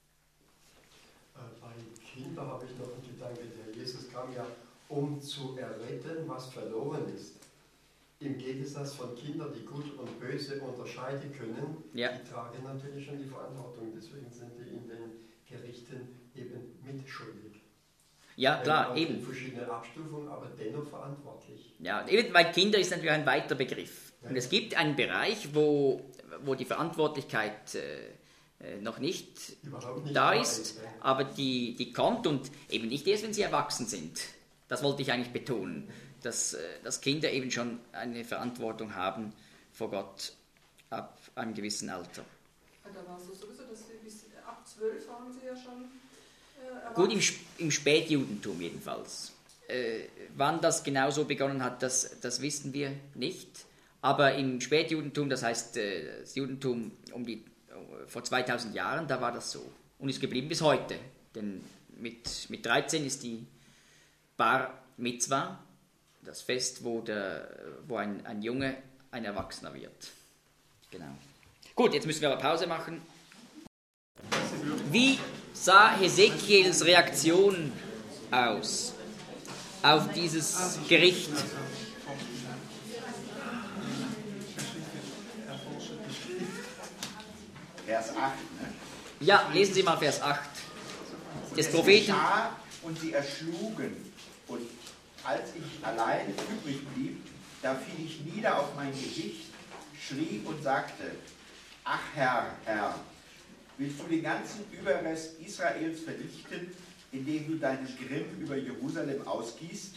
S11: Bei Kindern habe ich noch einen Gedanke. Der Jesus kam ja, um zu erretten, was verloren ist. Im Gegensatz von Kindern, die Gut und Böse unterscheiden können,
S1: ja.
S11: Die tragen natürlich schon die Verantwortung. Deswegen sind die in den Gerichten eben mitschuldig.
S1: Ja, klar, eben.
S11: Verschiedene Abstufungen, aber dennoch verantwortlich.
S1: Ja, eben, weil Kinder ist natürlich ein weiter Begriff. Und es gibt einen Bereich, wo die Verantwortlichkeit noch nicht da ist, aber die kommt, und eben nicht erst, wenn sie erwachsen sind. Das wollte ich eigentlich betonen, dass Kinder eben schon eine Verantwortung haben vor Gott ab einem gewissen Alter.
S14: Da war es sowieso, dass sie bis ab 12 waren sie ja schon
S1: Gut, im Spätjudentum jedenfalls. Wann das genau so begonnen hat, das wissen wir nicht. Aber im Spätjudentum, das heißt das Judentum vor 2000 Jahren, da war das so. Und ist geblieben bis heute. Denn mit 13 ist die Bar Mitzvah, das Fest, wo ein Junge ein Erwachsener wird. Genau. Gut, jetzt müssen wir aber Pause machen. Wie sah Hesekiels Reaktion aus auf dieses Gericht?
S5: Vers 8, ne?
S1: Ja, lesen Sie mal Vers 8 des Propheten.
S5: Und sie erschlugen, und als ich allein übrig blieb, da fiel ich nieder auf mein Gesicht, schrie und sagte, ach Herr, Herr, willst du den ganzen Überrest Israels vernichten, indem du deinen Grimm über Jerusalem ausgießt?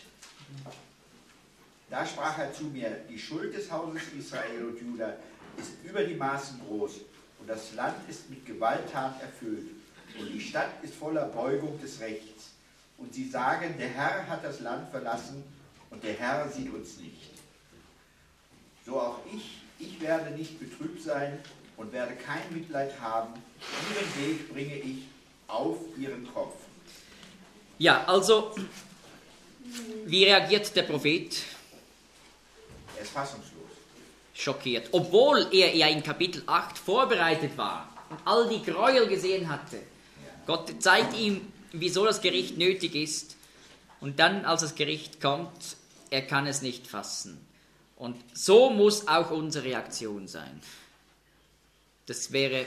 S5: Da sprach er zu mir, die Schuld des Hauses Israel und Juda ist über die Maßen groß, und das Land ist mit Gewalttat erfüllt, und die Stadt ist voller Beugung des Rechts. Und sie sagen, der Herr hat das Land verlassen, und der Herr sieht uns nicht. So auch ich werde nicht betrübt sein und werde kein Mitleid haben. Ihren Weg bringe ich auf ihren Kopf.
S1: Ja, also, wie reagiert der Prophet?
S5: Er ist fassungslos.
S1: Schockiert. Obwohl er ja in Kapitel 8 vorbereitet war und all die Gräuel gesehen hatte. Ja. Gott zeigt ihm, wieso das Gericht nötig ist. Und dann, als das Gericht kommt, er kann es nicht fassen. Und so muss auch unsere Reaktion sein. Das wäre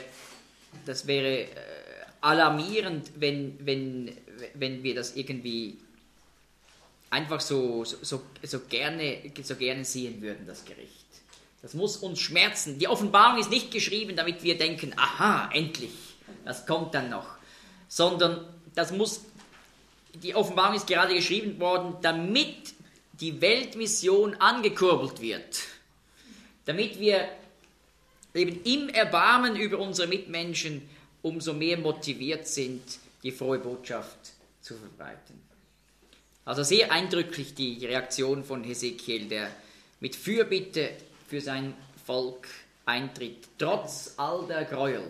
S1: alarmierend, wenn wir das irgendwie einfach so gerne sehen würden, das Gericht. Das muss uns schmerzen. Die Offenbarung ist nicht geschrieben, damit wir denken, aha, endlich, das kommt dann noch. Sondern die Offenbarung ist gerade geschrieben worden, damit die Weltmission angekurbelt wird. Damit wir eben im Erbarmen über unsere Mitmenschen umso mehr motiviert sind, die frohe Botschaft zu verbreiten. Also sehr eindrücklich die Reaktion von Hesekiel, der mit Fürbitte für sein Volk eintritt, trotz all der Gräuel.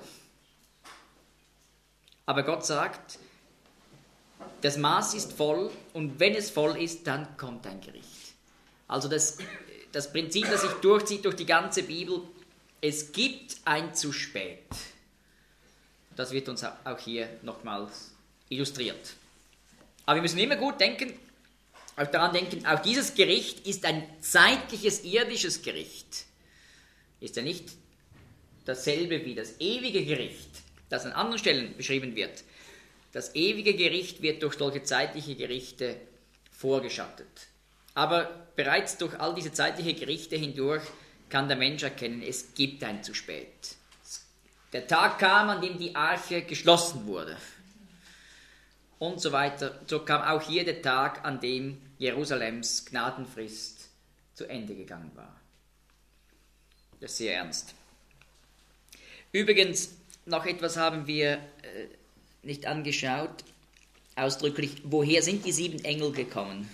S1: Aber Gott sagt, das Maß ist voll und wenn es voll ist, dann kommt ein Gericht. Also das Prinzip, das sich durchzieht durch die ganze Bibel, es gibt ein zu spät. Das wird uns auch hier nochmals illustriert. Aber wir müssen immer gut daran denken, auch dieses Gericht ist ein zeitliches, irdisches Gericht. Ist ja nicht dasselbe wie das ewige Gericht, das an anderen Stellen beschrieben wird. Das ewige Gericht wird durch solche zeitliche Gerichte vorgeschattet. Aber bereits durch all diese zeitlichen Gerichte hindurch kann der Mensch erkennen, es gibt ein zu spät. Der Tag kam, an dem die Arche geschlossen wurde. Und so weiter. So kam auch hier der Tag, an dem Jerusalems Gnadenfrist zu Ende gegangen war. Das ist sehr ernst. Übrigens, noch etwas haben wir nicht angeschaut, ausdrücklich. Woher sind die 7 Engel gekommen?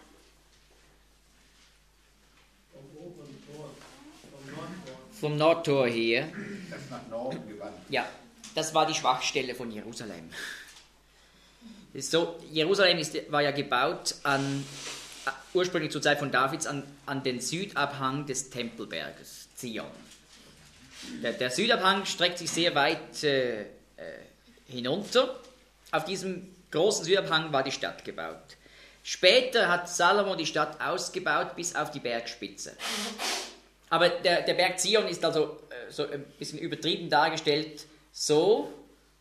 S1: Vom Nordtor her.
S5: Das nach Norden gewandt.
S1: Ja, das war die Schwachstelle von Jerusalem. Ist so, Jerusalem war ja gebaut ursprünglich zur Zeit von Davids an den Südabhang des Tempelberges Zion. Der Südabhang streckt sich sehr weit hinunter. Auf diesem großen Südabhang war die Stadt gebaut. Später hat Salomo die Stadt ausgebaut bis auf die Bergspitze. Aber der Berg Zion ist also so ein bisschen übertrieben dargestellt so.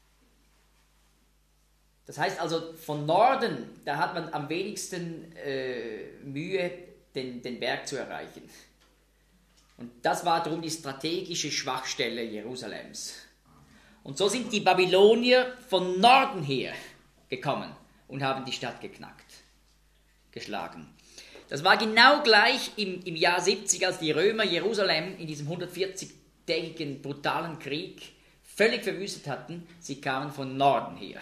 S1: Das heißt also, von Norden, da hat man am wenigsten Mühe, den Berg zu erreichen. Und das war darum die strategische Schwachstelle Jerusalems. Und so sind die Babylonier von Norden her gekommen und haben die Stadt geschlagen. Das war genau gleich im Jahr 70, als die Römer Jerusalem in diesem 140-tägigen brutalen Krieg völlig verwüstet hatten. Sie kamen von Norden her.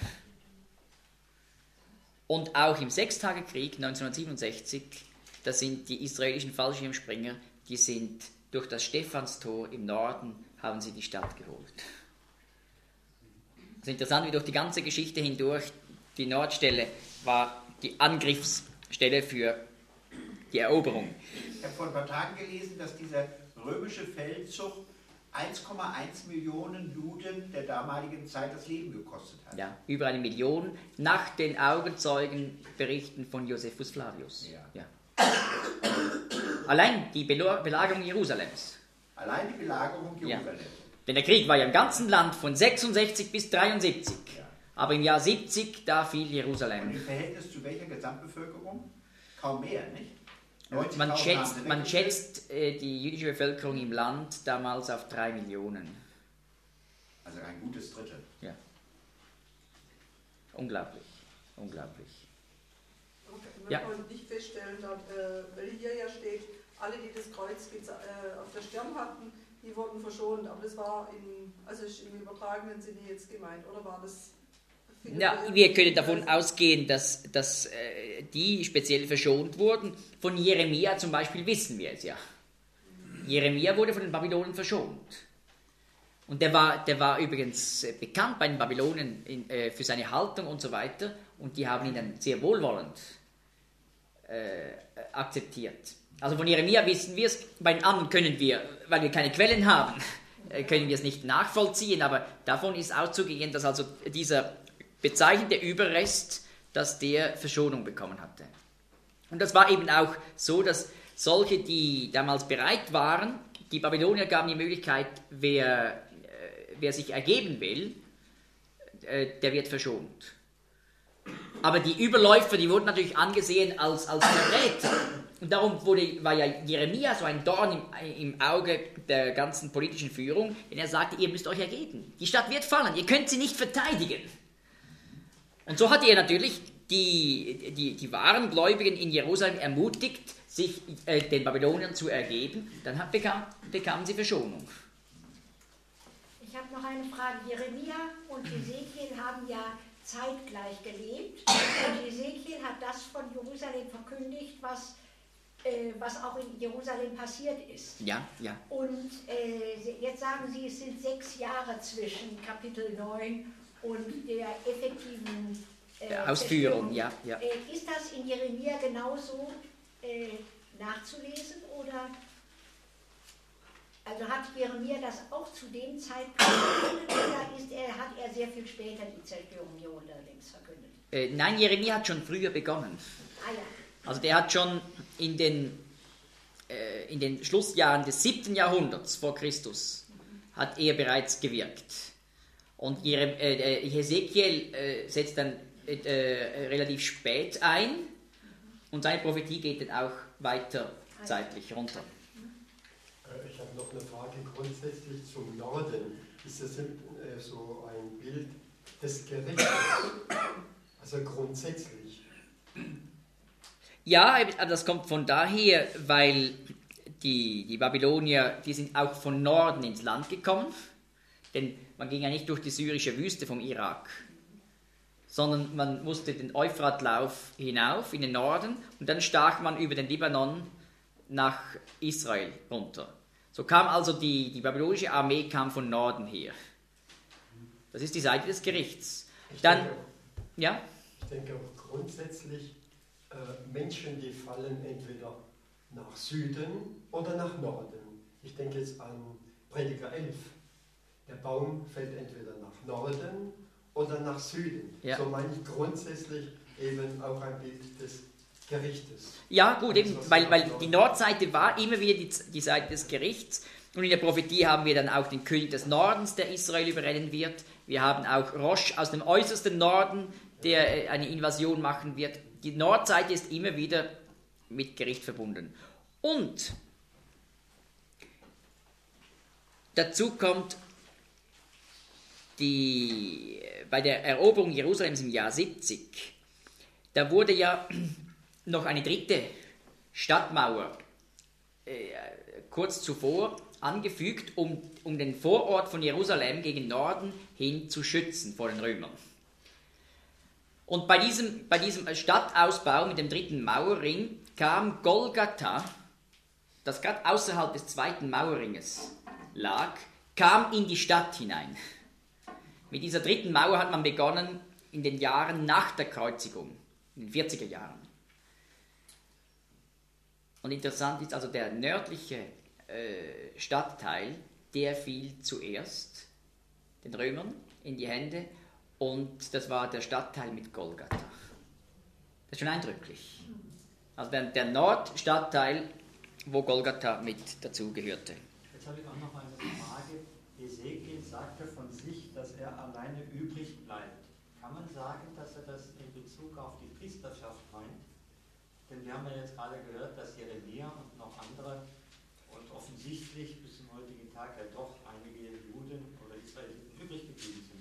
S1: Und auch im Sechstagekrieg 1967, da sind die israelischen Fallschirmspringer, die sind durch das Stephanstor im Norden, haben sie die Stadt geholt. Es ist interessant, wie durch die ganze Geschichte hindurch die Nordstelle war die Angriffsstelle für die Eroberung.
S5: Ich habe vor ein paar Tagen gelesen, dass dieser römische Feldzug 1,1 Millionen Juden der damaligen Zeit das Leben gekostet hat.
S1: Ja, über 1 Million nach den Augenzeugenberichten von Josephus Flavius. Ja. Allein die Belagerung Jerusalems.
S5: Allein die Belagerung Jerusalems.
S1: Ja. Denn der Krieg war ja im ganzen Land von 66 bis 73. Ja. Aber im Jahr 70, da fiel Jerusalem.
S5: Und im Verhältnis zu welcher Gesamtbevölkerung? Kaum mehr, nicht?
S1: Man schätzt die jüdische Bevölkerung im Land damals auf 3 Millionen.
S5: Also ein gutes Drittel.
S1: Ja. Unglaublich. Unglaublich.
S14: Man kann nicht feststellen, weil hier ja steht, alle, die das Kreuz auf der Stirn hatten, die wurden verschont. Aber das war im übertragenen Sinne jetzt gemeint, oder war das?
S1: Ja, wir können davon ausgehen, dass die speziell verschont wurden. Von Jeremia zum Beispiel wissen wir es ja. Jeremia wurde von den Babylonern verschont. Und der war übrigens bekannt bei den Babylonern für seine Haltung und so weiter. Und die haben ihn dann sehr wohlwollend akzeptiert. Also von Jeremia wissen wir es. Bei den anderen können wir, weil wir keine Quellen haben, können wir es nicht nachvollziehen. Aber davon ist auszugehen, dass also dieser bezeichnete Überrest, dass der Verschonung bekommen hatte. Und das war eben auch so, dass solche, die damals bereit waren, die Babylonier gaben die Möglichkeit, wer sich ergeben will, der wird verschont. Aber die Überläufer, die wurden natürlich angesehen als Verräter. Und darum war ja Jeremia so ein Dorn im Auge der ganzen politischen Führung, denn er sagte, ihr müsst euch ergeben. Die Stadt wird fallen, ihr könnt sie nicht verteidigen. Und so hatte er natürlich die wahren Gläubigen in Jerusalem ermutigt, sich den Babyloniern zu ergeben. Dann bekamen sie Verschonung.
S6: Ich habe noch eine Frage. Jeremia und Ezekiel haben ja zeitgleich gelebt. Und Ezekiel hat das von Jerusalem verkündigt, was auch in Jerusalem passiert ist.
S1: Ja.
S6: Und jetzt sagen Sie, es sind 6 Jahre zwischen Kapitel 9 und der effektiven
S1: Ausführung. Ja.
S6: Ist das in Jeremia genauso nachzulesen? Oder also hat Jeremia das auch zu dem Zeitpunkt verkündet oder hat er sehr viel später die Zerstörung Jerusalems verkündet?
S1: Nein, Jeremia hat schon früher begonnen.
S6: Ah ja.
S1: Also der hat schon in den Schlussjahren des 7. Jahrhunderts vor Christus hat er bereits gewirkt. Und Hesekiel setzt dann relativ spät ein und seine Prophetie geht dann auch weiter zeitlich runter.
S11: Ich habe noch eine Frage grundsätzlich zum Norden. Ist das so ein Bild des Gerichtes? Also grundsätzlich.
S1: Ja, das kommt von daher, weil die Babylonier, die sind auch von Norden ins Land gekommen, denn man ging ja nicht durch die syrische Wüste vom Irak, sondern man musste den Euphratlauf hinauf in den Norden und dann stach man über den Libanon nach Israel runter. So kam also die babylonische Armee kam von Norden her. Das ist die Seite des Gerichts. Ich denke auch grundsätzlich, Menschen, die fallen entweder nach Süden oder nach Norden. Ich denke jetzt an Prediger 11. Der Baum fällt entweder nach Norden oder nach Süden. Ja. So meine ich grundsätzlich eben auch ein Bild des Gerichtes. Ja, gut, eben, weil die Nordseite war immer wieder die Seite des Gerichts. Und in der Prophetie haben wir dann auch den König des Nordens, der Israel überrennen wird. Wir haben auch Rosch aus dem äußersten Norden, der eine Invasion machen wird. Die Nordseite ist immer wieder mit Gericht verbunden. Und dazu kommt bei der Eroberung Jerusalems im Jahr 70, da wurde ja noch eine dritte Stadtmauer kurz zuvor angefügt, um den Vorort von Jerusalem gegen Norden hin zu schützen vor den Römern. Und bei diesem Stadtausbau mit dem dritten Mauerring kam Golgatha, das gerade außerhalb des zweiten Mauerringes lag, kam in die Stadt hinein. Mit dieser dritten Mauer hat man begonnen in den Jahren nach der Kreuzigung, in den 40er Jahren. Und interessant ist also der nördliche Stadtteil, der fiel zuerst den Römern in die Hände. Und das war der Stadtteil mit Golgatha. Das ist schon eindrücklich. Also der Nordstadtteil, wo Golgatha mit dazugehörte.
S4: Jetzt habe ich auch noch eine Frage. Ezekiel sagte von sich, dass er alleine übrig bleibt. Kann man sagen, dass er das in Bezug auf die Priesterschaft meint? Denn wir haben ja jetzt gerade gehört, dass Jeremia und noch andere und offensichtlich bis zum heutigen Tag ja doch einige Juden oder Israeliten übrig geblieben sind.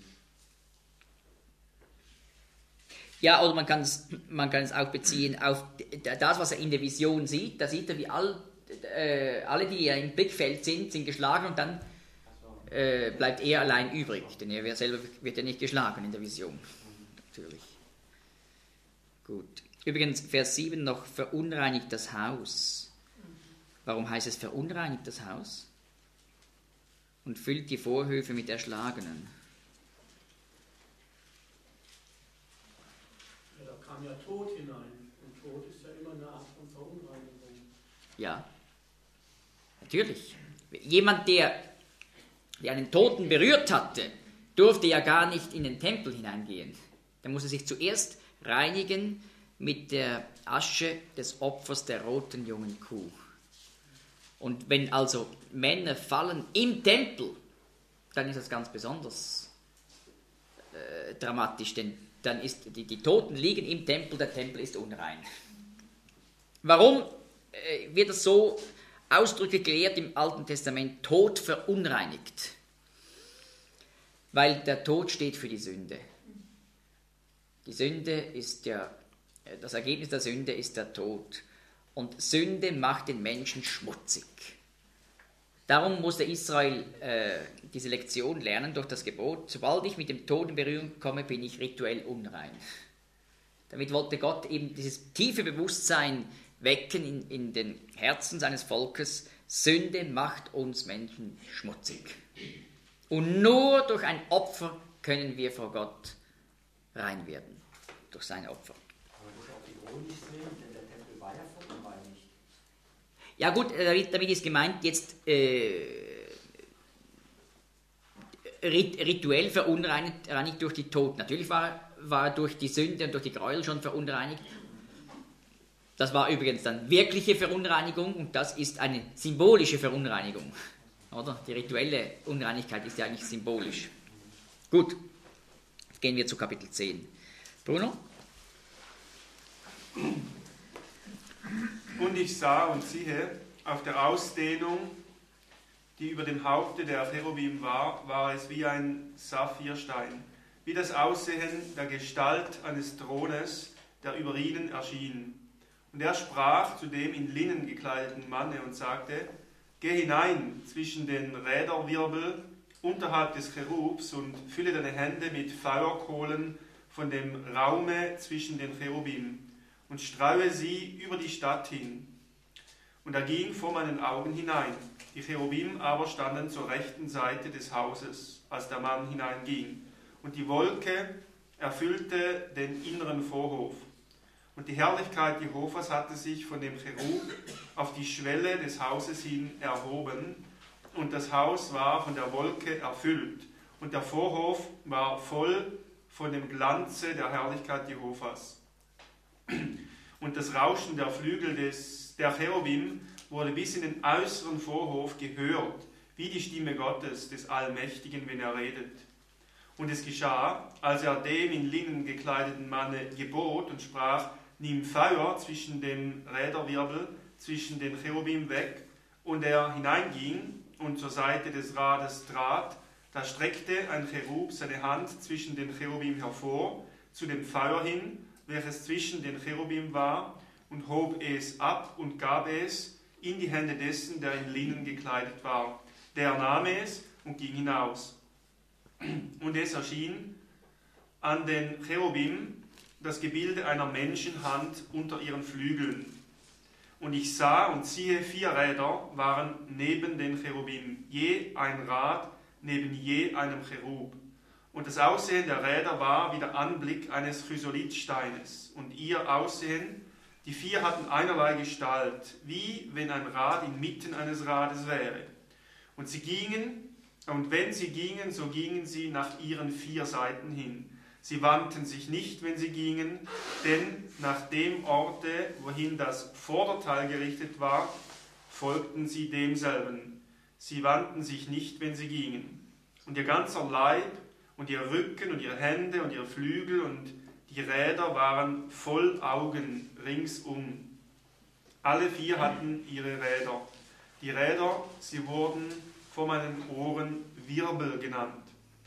S1: Ja, oder man kann es auch beziehen auf das, was er in der Vision sieht. Da sieht er, wie alle, die im Blickfeld sind geschlagen und dann bleibt er allein übrig. Denn er selber wird ja nicht geschlagen in der Vision. Natürlich. Gut. Übrigens, Vers 7 noch, verunreinigt das Haus. Warum heißt es verunreinigt das Haus? Und füllt die Vorhöfe mit Erschlagenen.
S13: Kam ja Tod hinein. Und Tod ist ja immer eine Art von Verunreinigung.
S1: Ja, natürlich. Jemand, der einen Toten berührt hatte, durfte ja gar nicht in den Tempel hineingehen. Der musste sich zuerst reinigen mit der Asche des Opfers der roten jungen Kuh. Und wenn also Männer fallen im Tempel, dann ist das ganz besonders dramatisch, denn dann ist die Toten liegen im Tempel, der Tempel ist unrein. Warum wird das so ausdrücklich gelehrt im Alten Testament? Tod verunreinigt. Weil der Tod steht für die Sünde. Die Sünde ist das Ergebnis der Sünde ist der Tod. Und Sünde macht den Menschen schmutzig. Darum musste Israel diese Lektion lernen durch das Gebot: Sobald ich mit dem Tod in Berührung komme, bin ich rituell unrein. Damit wollte Gott eben dieses tiefe Bewusstsein wecken in den Herzen seines Volkes: Sünde macht uns Menschen schmutzig. Und nur durch ein Opfer können wir vor Gott rein werden. Durch sein Opfer.
S4: Aber das ist auch ironisch sehen, denn der Tempel war ja verunreinigt.
S1: Ja gut, damit ist gemeint jetzt rituell verunreinigt durch die Toten. Natürlich war er durch die Sünde und durch die Gräuel schon verunreinigt. Das war übrigens dann wirkliche Verunreinigung und das ist eine symbolische Verunreinigung. Oder? Die rituelle Unreinigkeit ist ja eigentlich symbolisch. Gut, jetzt gehen wir zu Kapitel 10. Bruno?
S7: Und ich sah und siehe, auf der Ausdehnung, die über dem Haupte der Cherubim war es wie ein Saphirstein, wie das Aussehen der Gestalt eines Thrones, der über ihnen erschien. Und er sprach zu dem in Linnen gekleideten Manne und sagte: Geh hinein zwischen den Räderwirbel unterhalb des Cherubs und fülle deine Hände mit Feuerkohlen von dem Raume zwischen den Cherubim und streue sie über die Stadt hin. Und er ging vor meinen Augen hinein. Die Cherubim aber standen zur rechten Seite des Hauses, als der Mann hineinging. Und die Wolke erfüllte den inneren Vorhof. Und die Herrlichkeit Jehovas hatte sich von dem Cherub auf die Schwelle des Hauses hin erhoben, und das Haus war von der Wolke erfüllt, und der Vorhof war voll von dem Glanze der Herrlichkeit Jehovas. Und das Rauschen der Flügel der Cherubim wurde bis in den äußeren Vorhof gehört, wie die Stimme Gottes, des Allmächtigen, wenn er redet. Und es geschah, als er dem in Linnen gekleideten Manne gebot und sprach: Nimm Feuer zwischen dem Räderwirbel, zwischen den Cherubim weg, und er hineinging und zur Seite des Rades trat, da streckte ein Cherub seine Hand zwischen den Cherubim hervor, zu dem Feuer hin, welches zwischen den Cherubim war, und hob es ab und gab es in die Hände dessen, der in Linnen gekleidet war. Der nahm es und ging hinaus. Und es erschien an den Cherubim das Gebilde einer Menschenhand unter ihren Flügeln. Und ich sah und siehe, 4 Räder waren neben den Cherubim, je ein Rad neben je einem Cherub. Und das Aussehen der Räder war wie der Anblick eines Chrysolithsteines. Und ihr Aussehen, die 4 hatten einerlei Gestalt, wie wenn ein Rad inmitten eines Rades wäre. Und sie gingen, und wenn sie gingen, so gingen sie nach ihren 4 Seiten hin. Sie wandten sich nicht, wenn sie gingen, denn nach dem Orte, wohin das Vorderteil gerichtet war, folgten sie demselben. Sie wandten sich nicht, wenn sie gingen. Und ihr ganzer Leib und ihr Rücken und ihre Hände und ihre Flügel und die Räder waren voll Augen ringsum. Alle 4 hatten ihre Räder. Die Räder, sie wurden vor meinen Ohren Wirbel genannt.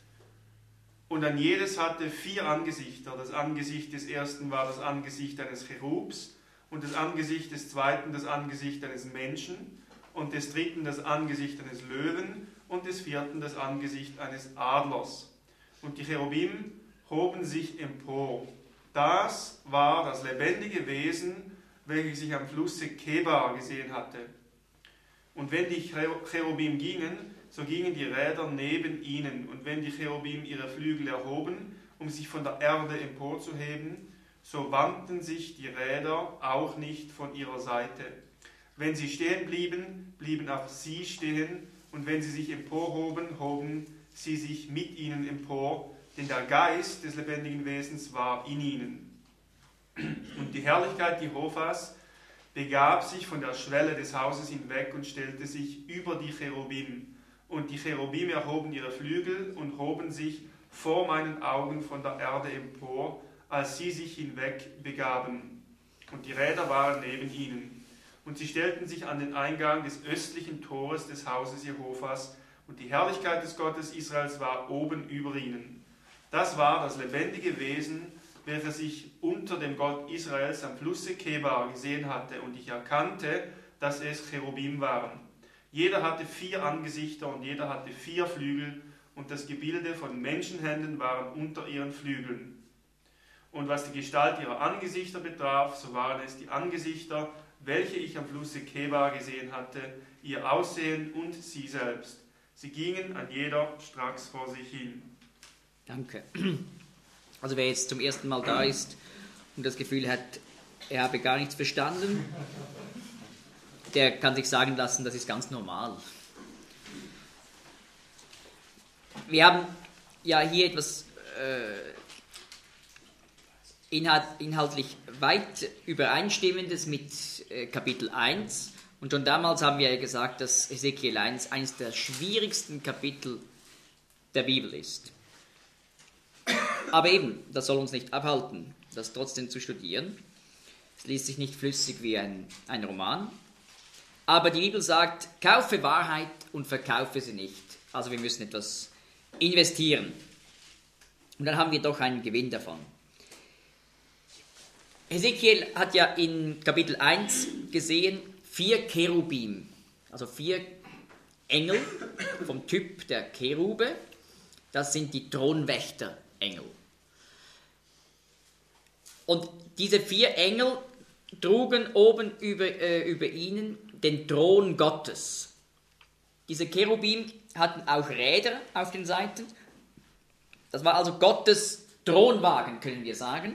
S7: Und an jedes hatte 4 Angesichter. Das Angesicht des ersten war das Angesicht eines Cherubs, und das Angesicht des zweiten das Angesicht eines Menschen, und des dritten das Angesicht eines Löwen, und des vierten das Angesicht eines Adlers. Und die Cherubim hoben sich empor. Das war das lebendige Wesen, welches ich am Flusse Kebar gesehen hatte. Und wenn die Cherubim gingen, so gingen die Räder neben ihnen. Und wenn die Cherubim ihre Flügel erhoben, um sich von der Erde emporzuheben, so wandten sich die Räder auch nicht von ihrer Seite. Wenn sie stehen blieben, blieben auch sie stehen. Und wenn sie sich emporhoben, hoben sie sich mit ihnen empor, denn der Geist des lebendigen Wesens war in ihnen. Und die Herrlichkeit Jehovas begab sich von der Schwelle des Hauses hinweg und stellte sich über die Cherubim. Und die Cherubim erhoben ihre Flügel und hoben sich vor meinen Augen von der Erde empor, als sie sich hinweg begaben. Und die Räder waren neben ihnen. Und sie stellten sich an den Eingang des östlichen Tores des Hauses Jehovas, und die Herrlichkeit des Gottes Israels war oben über ihnen. Das war das lebendige Wesen, welches ich unter dem Gott Israels am Flusse Kebar gesehen hatte, und ich erkannte, dass es Cherubim waren. Jeder hatte 4 Angesichter und jeder hatte 4 Flügel, und das Gebilde von Menschenhänden waren unter ihren Flügeln. Und was die Gestalt ihrer Angesichter betraf, so waren es die Angesichter, welche ich am Flusse Kebar gesehen hatte, ihr Aussehen und sie selbst. Sie gingen an jeder stracks vor sich hin.
S1: Danke. Also wer jetzt zum ersten Mal da ist und das Gefühl hat, er habe gar nichts verstanden, der kann sich sagen lassen, das ist ganz normal. Wir haben ja hier etwas inhaltlich weit Übereinstimmendes mit Kapitel 1. Und schon damals haben wir ja gesagt, dass Hesekiel 1 eines der schwierigsten Kapitel der Bibel ist. Aber eben, das soll uns nicht abhalten, das trotzdem zu studieren. Es liest sich nicht flüssig wie ein Roman. Aber die Bibel sagt, kaufe Wahrheit und verkaufe sie nicht. Also wir müssen etwas investieren. Und dann haben wir doch einen Gewinn davon. Hesekiel hat ja in Kapitel 1 gesehen, 4 Cherubim, also 4 Engel vom Typ der Cherube, das sind die Thronwächterengel. Und diese 4 Engel trugen oben über ihnen den Thron Gottes. Diese Cherubim hatten auch Räder auf den Seiten. Das war also Gottes Thronwagen, können wir sagen.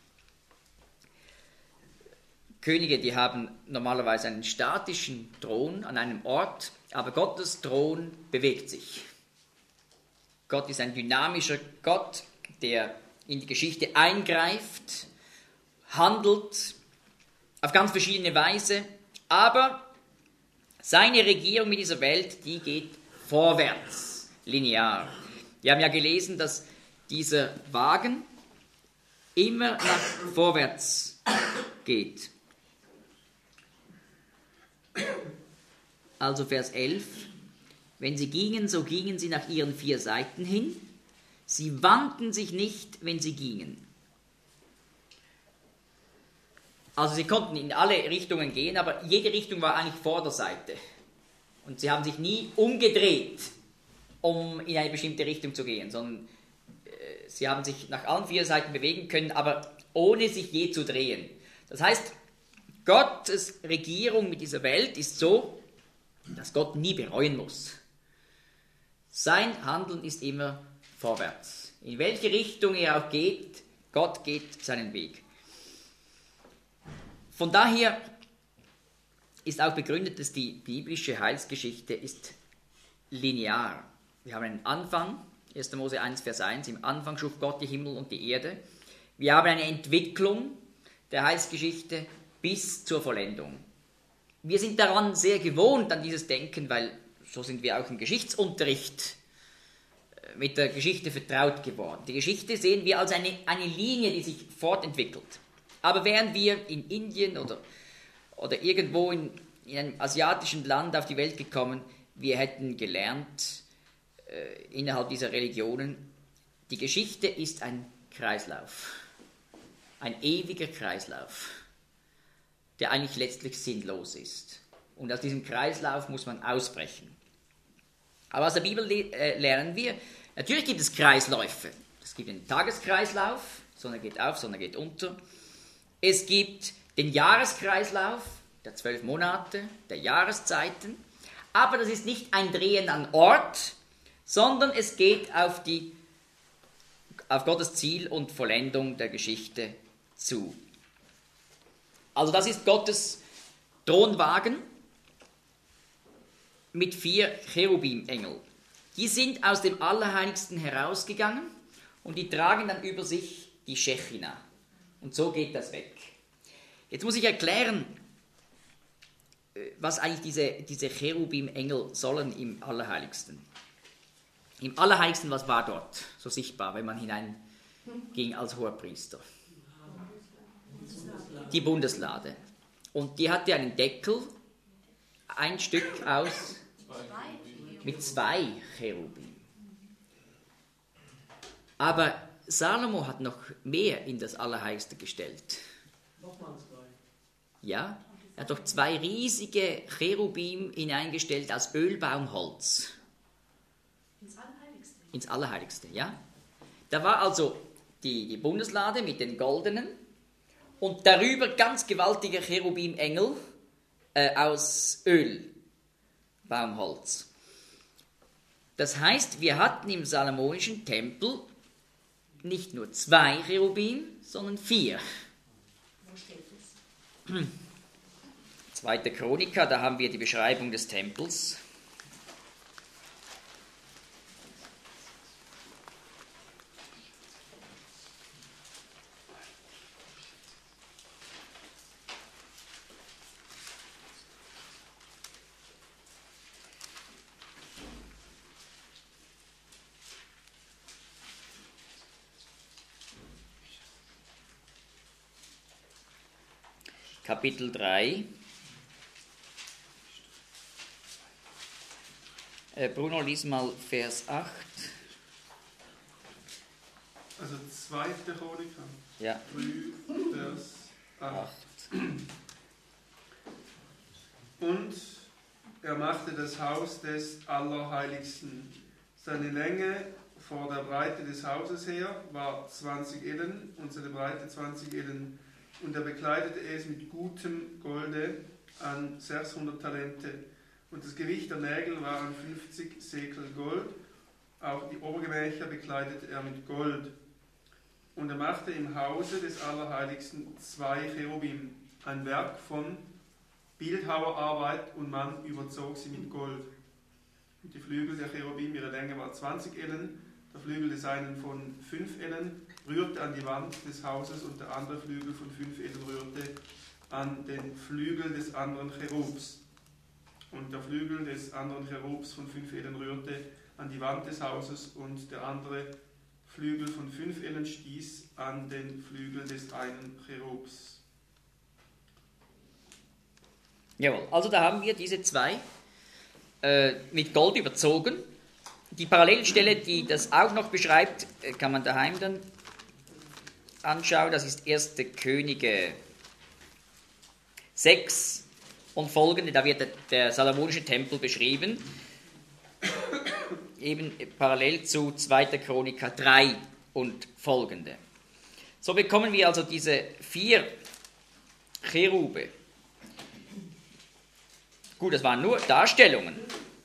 S1: Könige, die haben normalerweise einen statischen Thron an einem Ort, aber Gottes Thron bewegt sich. Gott ist ein dynamischer Gott, der in die Geschichte eingreift, handelt auf ganz verschiedene Weise, aber seine Regierung mit dieser Welt, die geht vorwärts, linear. Wir haben ja gelesen, dass dieser Wagen immer nach vorwärts geht. Also Vers 11, wenn sie gingen, so gingen sie nach ihren 4 Seiten hin, sie wandten sich nicht, wenn sie gingen. Also sie konnten in alle Richtungen gehen, aber jede Richtung war eigentlich Vorderseite. Und sie haben sich nie umgedreht, um in eine bestimmte Richtung zu gehen, sondern sie haben sich nach allen 4 Seiten bewegen können, aber ohne sich je zu drehen. Das heißt, Gottes Regierung mit dieser Welt ist so, dass Gott nie bereuen muss. Sein Handeln ist immer vorwärts. In welche Richtung er auch geht, Gott geht seinen Weg. Von daher ist auch begründet, dass die biblische Heilsgeschichte ist linear. Wir haben einen Anfang, 1. Mose 1, Vers 1, im Anfang schuf Gott die Himmel und die Erde. Wir haben eine Entwicklung der Heilsgeschichte bis zur Vollendung. Wir sind daran sehr gewohnt, an dieses Denken, weil so sind wir auch im Geschichtsunterricht mit der Geschichte vertraut geworden. Die Geschichte sehen wir als eine Linie, die sich fortentwickelt. Aber wären wir in Indien oder irgendwo in einem asiatischen Land auf die Welt gekommen, wir hätten gelernt, innerhalb dieser Religionen, die Geschichte ist ein Kreislauf, ein ewiger Kreislauf, der eigentlich letztlich sinnlos ist. Und aus diesem Kreislauf muss man ausbrechen. Aber aus der Bibel lernen wir, natürlich gibt es Kreisläufe. Es gibt einen Tageskreislauf, Sonne geht auf, Sonne geht unter. Es gibt den Jahreskreislauf der 12 Monate, der Jahreszeiten. Aber das ist nicht ein Drehen an Ort, sondern es geht auf Gottes Ziel und Vollendung der Geschichte zu. Also das ist Gottes Thronwagen mit 4 Cherubim-Engel. Die sind aus dem Allerheiligsten herausgegangen und die tragen dann über sich die Schechina. Und so geht das weg. Jetzt muss ich erklären, was eigentlich diese Cherubim-Engel sollen im Allerheiligsten. Im Allerheiligsten, was war dort so sichtbar, wenn man hineinging als Hohepriester? Die Bundeslade. Und die hatte einen Deckel, ein Stück aus mit 2 Cherubim. Aber Salomo hat noch mehr in das Allerheiligste gestellt.
S13: Nochmal 2.
S1: Ja, er hat doch 2 riesige Cherubim hineingestellt aus Ölbaumholz.
S9: Ins Allerheiligste.
S1: Ins Allerheiligste, ja. Da war also die Bundeslade mit den goldenen und darüber ganz gewaltige Cherubim-Engel aus Ölbaumholz. Das heißt, wir hatten im salomonischen Tempel nicht nur 2 Cherubim, sondern 4.
S9: Wo steht das?
S1: 2. Chronika, da haben wir die Beschreibung des Tempels. Kapitel 3. Bruno, lies mal Vers 8.
S7: Also 2. Chroniker.
S1: Ja.
S7: 3, Vers 8. Und er machte das Haus des Allerheiligsten. Seine Länge vor der Breite des Hauses her war 20 Ellen und seine Breite 20 Ellen. Und er bekleidete es mit gutem Golde an 600 Talente. Und das Gewicht der Nägel war an 50 Sekel Gold. Auch die Obergemächer bekleidete er mit Gold. Und er machte im Hause des Allerheiligsten 2 Cherubim, ein Werk von Bildhauerarbeit, und man überzog sie mit Gold. Und die Flügel der Cherubim, ihre Länge war 20 Ellen, der Flügel des einen von 5 Ellen, rührte an die Wand des Hauses, und der andere Flügel von 5 Ellen rührte an den Flügel des anderen Cherubs. Und der Flügel des anderen Cherubs von 5 Ellen rührte an die Wand des Hauses, und der andere Flügel von 5 Ellen stieß an den Flügel des einen Cherubs.
S1: Jawohl, also da haben wir diese 2 mit Gold überzogen. Die Parallelstelle, die das auch noch beschreibt, kann man daheim dann anschauen. Das ist 1. Könige 6 und folgende. Da wird der salomonische Tempel beschrieben. Eben parallel zu 2. Chronika 3 und folgende. So bekommen wir also diese 4 Cherube. Gut, das waren nur Darstellungen.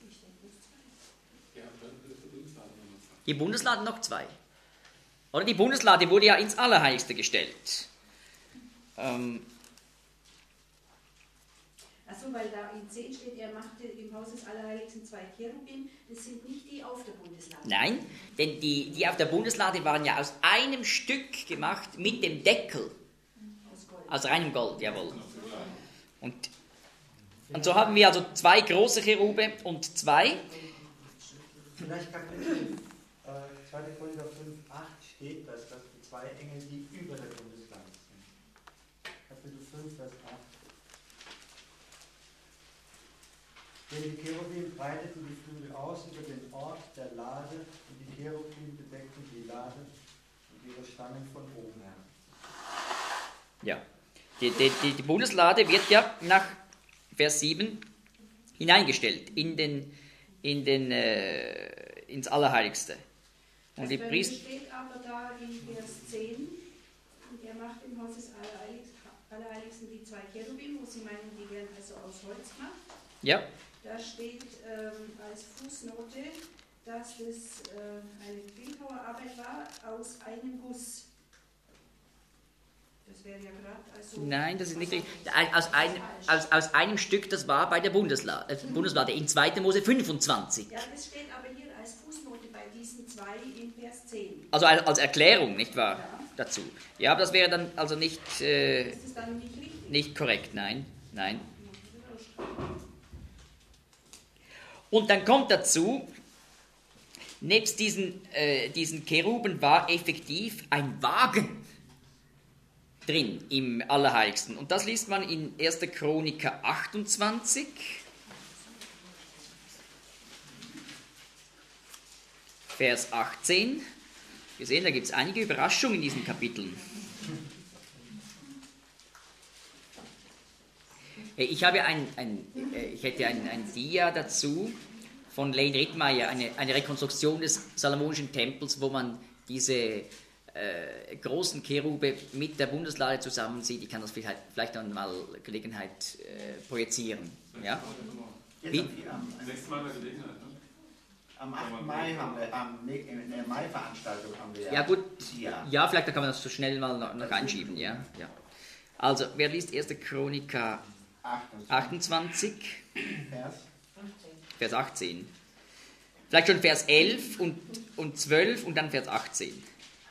S1: Die Bundeslade noch 2. Oder die Bundeslade wurde ja ins Allerheiligste gestellt.
S9: Achso, weil da in 10 steht, er machte im Haus des Allerheiligsten 2 Cherubim. Das sind nicht die auf der Bundeslade.
S1: Nein, denn die auf der Bundeslade waren ja aus einem Stück gemacht mit dem Deckel. Aus reinem Gold, jawohl. Und so haben wir also 2 große Cherube und 2.
S4: Vielleicht Kapitel 2. Korinther 5,8 steht das, dass die 2 Engel, die über der Bundeslade sind. Kapitel 5, Vers 8. Denn die Cherubim breiteten die Flügel aus über den Ort der Lade, und die Cherubim bedeckten die Lade und ihre Stangen von oben her.
S1: Ja, die Bundeslade wird ja nach Vers 7 hineingestellt ins Allerheiligste. Und die Priester
S9: steht aber da in Vers 10, und er macht im Haus des Allerheiligsten die 2 Cherubim, wo sie meinen, die werden also aus Holz gemacht.
S1: Ja.
S9: Da steht als Fußnote, dass es eine Bildhauerarbeit war aus einem Guss. Das wäre ja gerade also.
S1: Nein, das ist nicht richtig. Aus einem Stück, das war bei der Bundeslade in 2. Mose 25.
S9: Ja, das steht aber hier als Fußnote bei diesen 2 in Vers 10.
S1: Also als Erklärung, nicht wahr? Ja. Dazu. Ja, aber das wäre dann also nicht,
S9: ist es dann nicht richtig?
S1: Nicht korrekt, nein. Und dann kommt dazu, nebst diesen Cheruben war effektiv ein Wagen drin im Allerheiligsten. Und das liest man in 1. Chroniker 28. Vers 18. Wir sehen, da gibt es einige Überraschungen in diesen Kapiteln. Ich hätte ein Dia dazu von Lane Rittmeyer, eine Rekonstruktion des Salomonischen Tempels, wo man diese großen Cherube mit der Bundeslade zusammen sieht. Ich kann das vielleicht dann mal Gelegenheit projizieren. Ja?
S8: Nächstes Mal bei Gelegenheit, ne?
S5: Am 8. Mai in der Mai-Veranstaltung haben wir
S1: ja gut, ja, vielleicht kann man das so schnell mal noch einschieben. Ja. Also, wer liest 1. Chroniker 28, Vers 18. Vielleicht schon Vers 11 und 12 und dann Vers 18.
S5: Und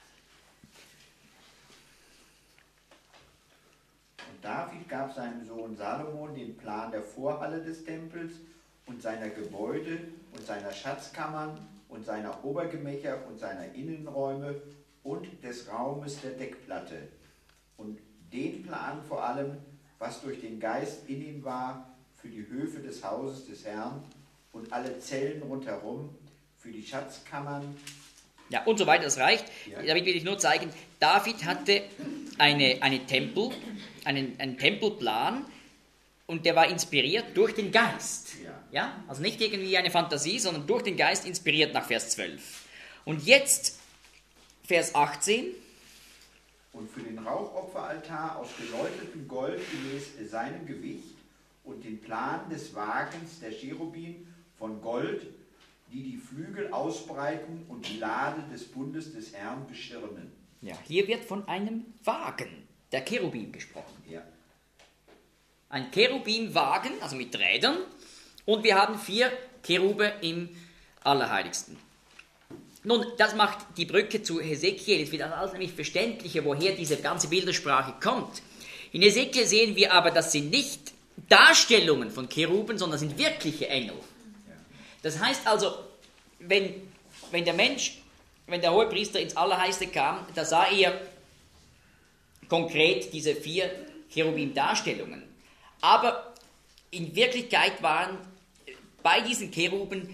S5: David gab seinem Sohn Salomon den Plan der Vorhalle des Tempels und seiner Gebäude und seiner Schatzkammern und seiner Obergemächer und seiner Innenräume und des Raumes der Deckplatte. Und den Plan vor allem, was durch den Geist in ihm war, für die Höfe des Hauses des Herrn und alle Zellen rundherum, für die Schatzkammern.
S1: Ja, und so weiter, das reicht. Ja. Damit will ich nur zeigen, David hatte einen Tempelplan und der war inspiriert durch den Geist. Ja? Also nicht irgendwie eine Fantasie, sondern durch den Geist inspiriert nach Vers 12. Und jetzt Vers 18.
S5: Und für den Rauchopferaltar aus geläutertem Gold gemäß seinem Gewicht und den Plan des Wagens der Cherubim von Gold, die die Flügel ausbreiten und die Lade des Bundes des Herrn beschirmen.
S1: Ja, hier wird von einem Wagen der Cherubim gesprochen.
S5: Ja.
S1: Ein Cherubimwagen, also mit Rädern, und wir haben 4 Cherube im Allerheiligsten. Nun, das macht die Brücke zu Hesekiel, es wird alles nämlich verständlicher, woher diese ganze Bildersprache kommt. In Hesekiel sehen wir aber, das sind nicht Darstellungen von Cheruben, sondern das sind wirkliche Engel. Das heißt also, wenn der Hohepriester ins Allerheiligste kam, da sah er konkret diese 4 Cherubim-Darstellungen. Aber in Wirklichkeit waren bei diesen Cheruben,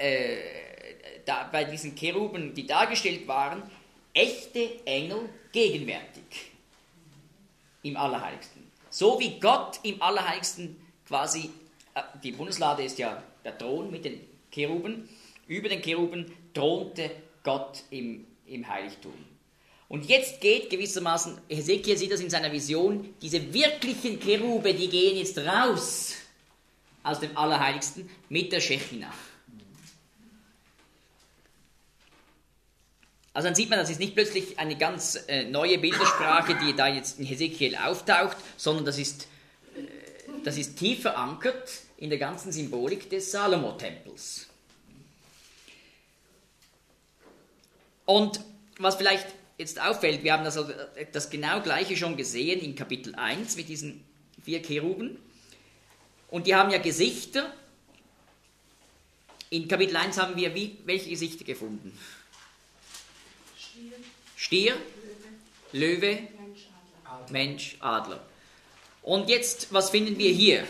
S1: die dargestellt waren, echte Engel gegenwärtig im Allerheiligsten. So wie Gott im Allerheiligsten quasi, die Bundeslade ist ja der Thron mit den Cheruben, über den Cheruben thronte Gott im Heiligtum. Und jetzt geht gewissermaßen, Hesekiel sieht das in seiner Vision, diese wirklichen Cherube, die gehen jetzt raus aus dem Allerheiligsten mit der Schechina. Also dann sieht man, das ist nicht plötzlich eine ganz neue Bildersprache, die da jetzt in Hesekiel auftaucht, sondern das ist tief verankert in der ganzen Symbolik des Salomo-Tempels. Und was vielleicht jetzt auffällt, wir haben das genau Gleiche schon gesehen in Kapitel 1 mit diesen 4 Cheruben. Und die haben ja Gesichter. In Kapitel 1 haben wir welche Gesichter gefunden? Stier, Löwe, Mensch, Adler. Und jetzt, was finden wir hier?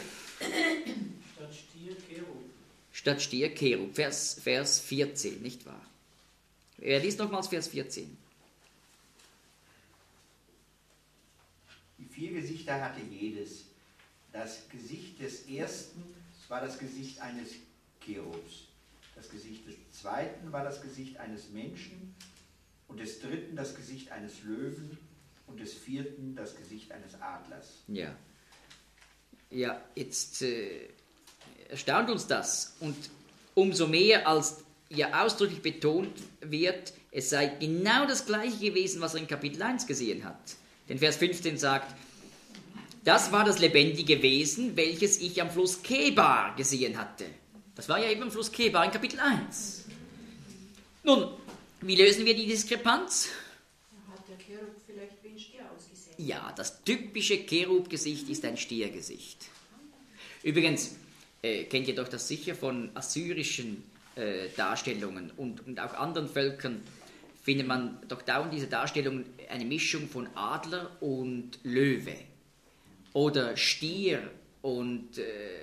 S1: Statt Stier, Cherub. Vers 14, nicht wahr? Wer liest nochmals Vers 14?
S5: Die 4 Gesichter hatte jedes. Das Gesicht des ersten war das Gesicht eines Cherubs. Das Gesicht des zweiten war das Gesicht eines Menschen. Und des dritten das Gesicht eines Löwen und des vierten das Gesicht eines Adlers.
S1: Ja. Ja, jetzt erstaunt uns das. Und umso mehr, als ja ausdrücklich betont wird, es sei genau das Gleiche gewesen, was er in Kapitel 1 gesehen hat. Denn Vers 15 sagt, das war das lebendige Wesen, welches ich am Fluss Kebar gesehen hatte. Das war ja eben am Fluss Kebar in Kapitel 1. Nun, wie lösen wir die Diskrepanz?
S9: Hat der Cherub vielleicht wie ein Stier ausgesehen?
S1: Ja, das typische Cherub-Gesicht ist ein Stiergesicht. Übrigens, kennt ihr doch das sicher von assyrischen Darstellungen und auch anderen Völkern findet man doch dauernd diese Darstellung, eine Mischung von Adler und Löwe oder Stier und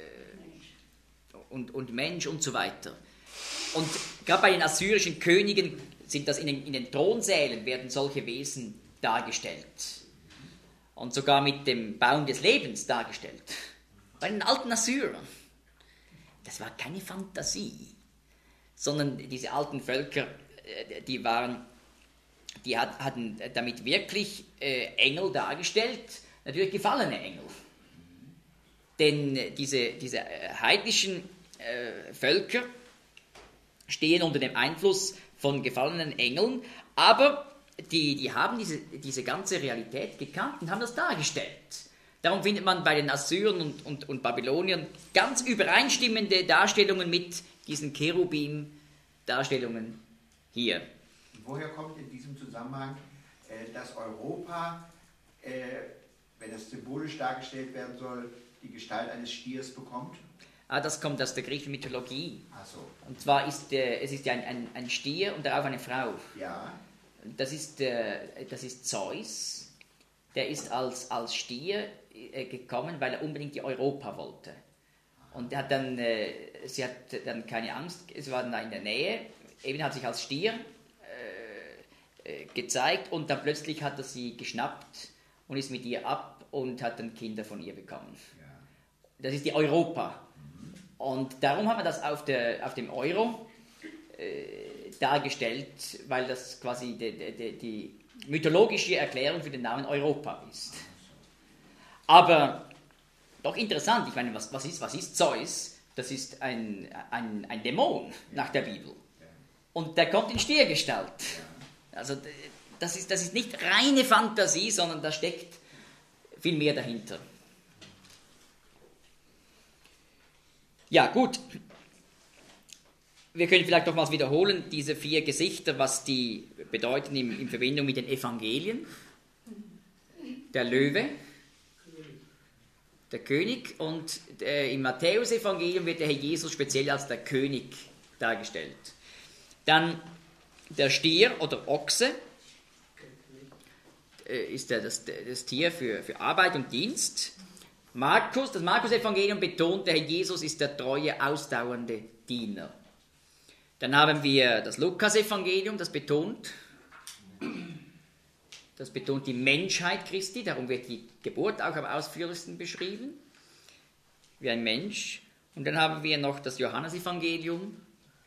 S1: Mensch und so weiter. Und gerade bei den assyrischen Königen sind das in den Thronsälen werden solche Wesen dargestellt und sogar mit dem Baum des Lebens dargestellt. Bei den alten Assyrern. Das war keine Fantasie, sondern diese alten Völker, die hatten damit wirklich Engel dargestellt, natürlich gefallene Engel. Denn diese heidnischen Völker stehen unter dem Einfluss von gefallenen Engeln, aber die haben diese ganze Realität gekannt und haben das dargestellt. Darum findet man bei den Assyrern und Babyloniern ganz übereinstimmende Darstellungen mit diesen Cherubim-Darstellungen hier.
S5: Woher kommt in diesem Zusammenhang, dass Europa, wenn es symbolisch dargestellt werden soll, die Gestalt eines Stiers bekommt?
S1: Das kommt aus der griechischen Mythologie.
S5: Ach so.
S1: Und zwar ist es ist ja ein Stier und darauf eine Frau.
S5: Ja.
S1: Das ist Zeus. Der ist als Stier gekommen, weil er unbedingt die Europa wollte. Und sie hat dann keine Angst, es war dann in der Nähe, eben hat sich als Stier gezeigt und dann plötzlich hat er sie geschnappt und ist mit ihr ab und hat dann Kinder von ihr bekommen. Ja. Das ist die Europa. Und darum haben wir das auf dem Euro dargestellt, weil das quasi die mythologische Erklärung für den Namen Europa ist. Aber doch interessant, ich meine, was ist Zeus? Das ist ein Dämon nach der Bibel. Und der kommt in Stiergestalt. Also das ist nicht reine Fantasie, sondern da steckt viel mehr dahinter. Ja, gut. Wir können vielleicht nochmals wiederholen, diese 4 Gesichter, was die bedeuten in Verbindung mit den Evangelien. Der Löwe, der König, und im Matthäus-Evangelium wird der Herr Jesus speziell als der König dargestellt. Dann der Stier oder Ochse ist das Tier für Arbeit und Dienst. Das Markus-Evangelium betont, der Herr Jesus ist der treue, ausdauernde Diener. Dann haben wir das Lukas-Evangelium, das betont die Menschheit Christi, darum wird die Geburt auch am ausführlichsten beschrieben, wie ein Mensch. Und dann haben wir noch das Johannes-Evangelium,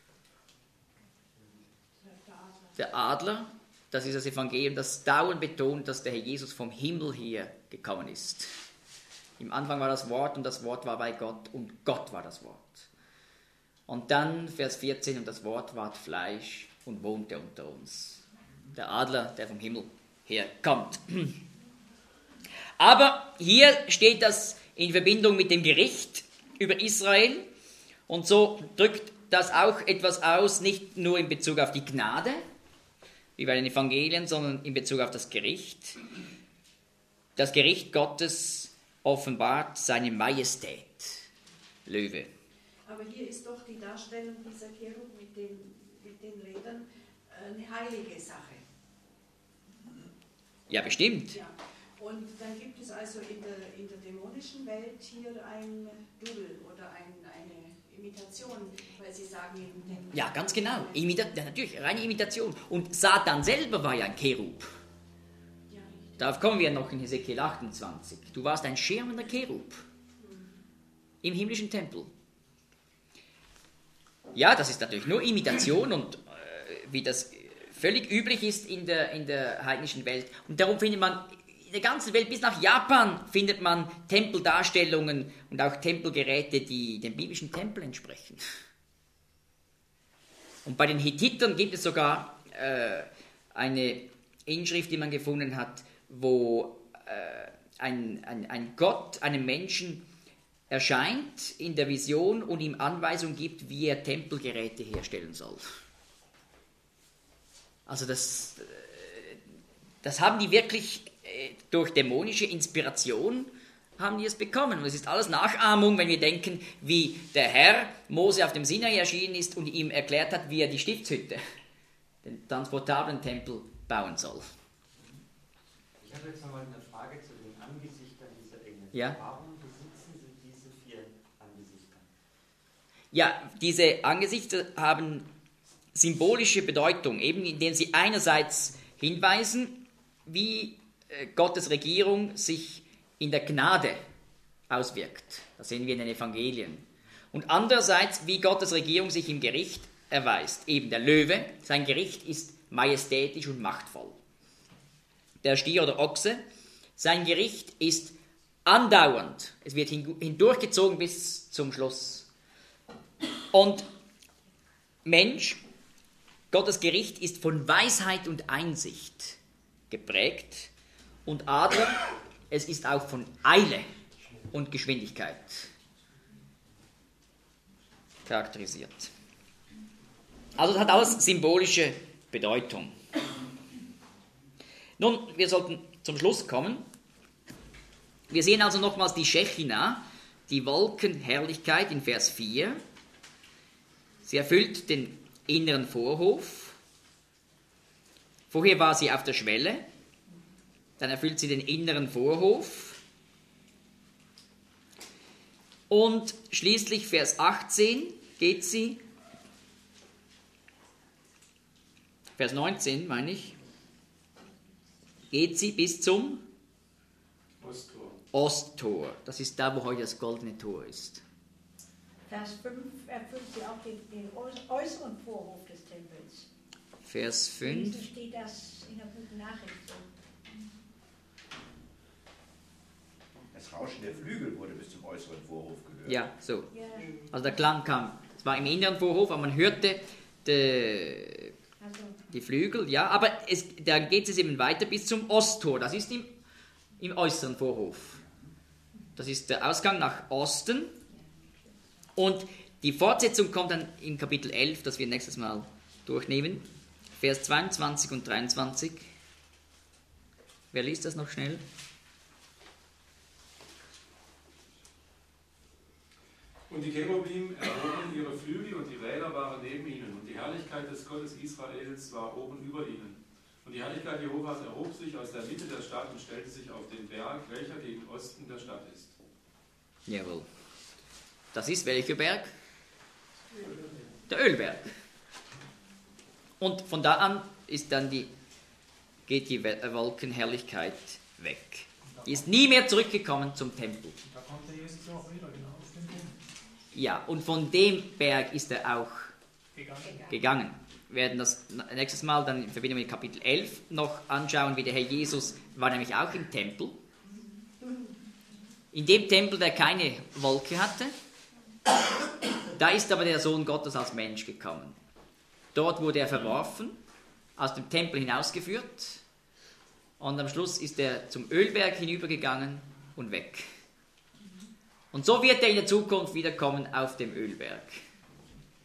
S1: der Adler, das ist das Evangelium, das dauernd betont, dass der Herr Jesus vom Himmel her gekommen ist. Im Anfang war das Wort und das Wort war bei Gott und Gott war das Wort. Und dann Vers 14, und das Wort ward Fleisch und wohnte unter uns. Der Adler, der vom Himmel her kommt. Aber hier steht das in Verbindung mit dem Gericht über Israel und so drückt das auch etwas aus, nicht nur in Bezug auf die Gnade, wie bei den Evangelien, sondern in Bezug auf das Gericht. Das Gericht Gottes offenbart seine Majestät. Löwe.
S9: Aber hier ist doch die Darstellung dieser Cherub mit den Rädern eine heilige Sache.
S1: Ja, bestimmt.
S9: Ja. Und dann gibt es also in der dämonischen Welt hier ein Double oder eine Imitation, weil Sie sagen eben...
S1: Ja, ganz genau. Natürlich, reine Imitation. Und Satan selber war ja ein Cherub. Darauf kommen wir noch in Hesekiel 28. Du warst ein schirmender Cherub im himmlischen Tempel. Ja, das ist natürlich nur Imitation und wie das völlig üblich ist in der heidnischen Welt. Und darum findet man in der ganzen Welt, bis nach Japan, findet man Tempeldarstellungen und auch Tempelgeräte, die dem biblischen Tempel entsprechen. Und bei den Hethitern gibt es sogar eine Inschrift, die man gefunden hat, wo ein Gott einem Menschen erscheint in der Vision und ihm Anweisung gibt, wie er Tempelgeräte herstellen soll. Also das haben die wirklich durch dämonische Inspiration haben die es bekommen. Und es ist alles Nachahmung, wenn wir denken, wie der Herr Mose auf dem Sinai erschienen ist und ihm erklärt hat, wie er die Stiftshütte den transportablen Tempel bauen soll.
S4: Ich habe jetzt nochmal eine Frage zu den Angesichtern dieser Engel.
S1: Ja?
S4: Warum besitzen sie diese 4 Angesichter?
S1: Ja, diese Angesichter haben symbolische Bedeutung, eben indem sie einerseits hinweisen, wie Gottes Regierung sich in der Gnade auswirkt. Das sehen wir in den Evangelien. Und andererseits, wie Gottes Regierung sich im Gericht erweist. Eben der Löwe, sein Gericht ist majestätisch und machtvoll. Der Stier oder Ochse, sein Gericht ist andauernd. Es wird hindurchgezogen bis zum Schluss. Und Mensch, Gottes Gericht ist von Weisheit und Einsicht geprägt. Und Adler, es ist auch von Eile und Geschwindigkeit charakterisiert. Also es hat alles symbolische Bedeutung. Nun, wir sollten zum Schluss kommen. Wir sehen also nochmals die Schechina, die Wolkenherrlichkeit in Vers 4. Sie erfüllt den inneren Vorhof. Vorher war sie auf der Schwelle. Dann erfüllt sie den inneren Vorhof. Und schließlich Vers 18 geht sie, Vers 19 meine ich, geht sie bis zum Osttor. Das ist da, wo heute das goldene Tor ist.
S6: Vers 5 erfüllt sie auch den äußeren Vorhof des Tempels.
S1: Vers 5.
S6: Wie steht das in der guten Nachricht so?
S5: Das Rauschen der Flügel wurde bis zum äußeren Vorhof gehört.
S1: Ja, so. Also der Klang kam, es war im inneren Vorhof, aber man hörte die Flügel, ja, aber dann geht es eben weiter bis zum Osttor, das ist im äußeren Vorhof. Das ist der Ausgang nach Osten und die Fortsetzung kommt dann in Kapitel 11, das wir nächstes Mal durchnehmen, Vers 22 und 23. Wer liest das noch schnell?
S8: Und die Cherubim erhoben ihre Flügel und die Räder waren neben ihnen und die Herrlichkeit des Gottes Israels war oben über ihnen. Und die Herrlichkeit Jehovas erhob sich aus der Mitte der Stadt und stellte sich auf den Berg, welcher gegen Osten der Stadt ist.
S1: Jawohl. Das ist welcher Berg? Der Ölberg. Und von da an geht die Wolkenherrlichkeit weg. Die ist nie mehr zurückgekommen zum Tempel.
S3: Da kommt der Jesus auch wieder, genau auf den Punkt.
S1: Ja, und von dem Berg ist er auch gegangen. Wir werden das nächstes Mal dann in Verbindung mit Kapitel 11 noch anschauen, wie der Herr Jesus war nämlich auch im Tempel. In dem Tempel, der keine Wolke hatte, da ist aber der Sohn Gottes als Mensch gekommen. Dort wurde er verworfen, aus dem Tempel hinausgeführt und am Schluss ist er zum Ölberg hinübergegangen und weg. Und so wird er in der Zukunft wiederkommen auf dem Ölberg.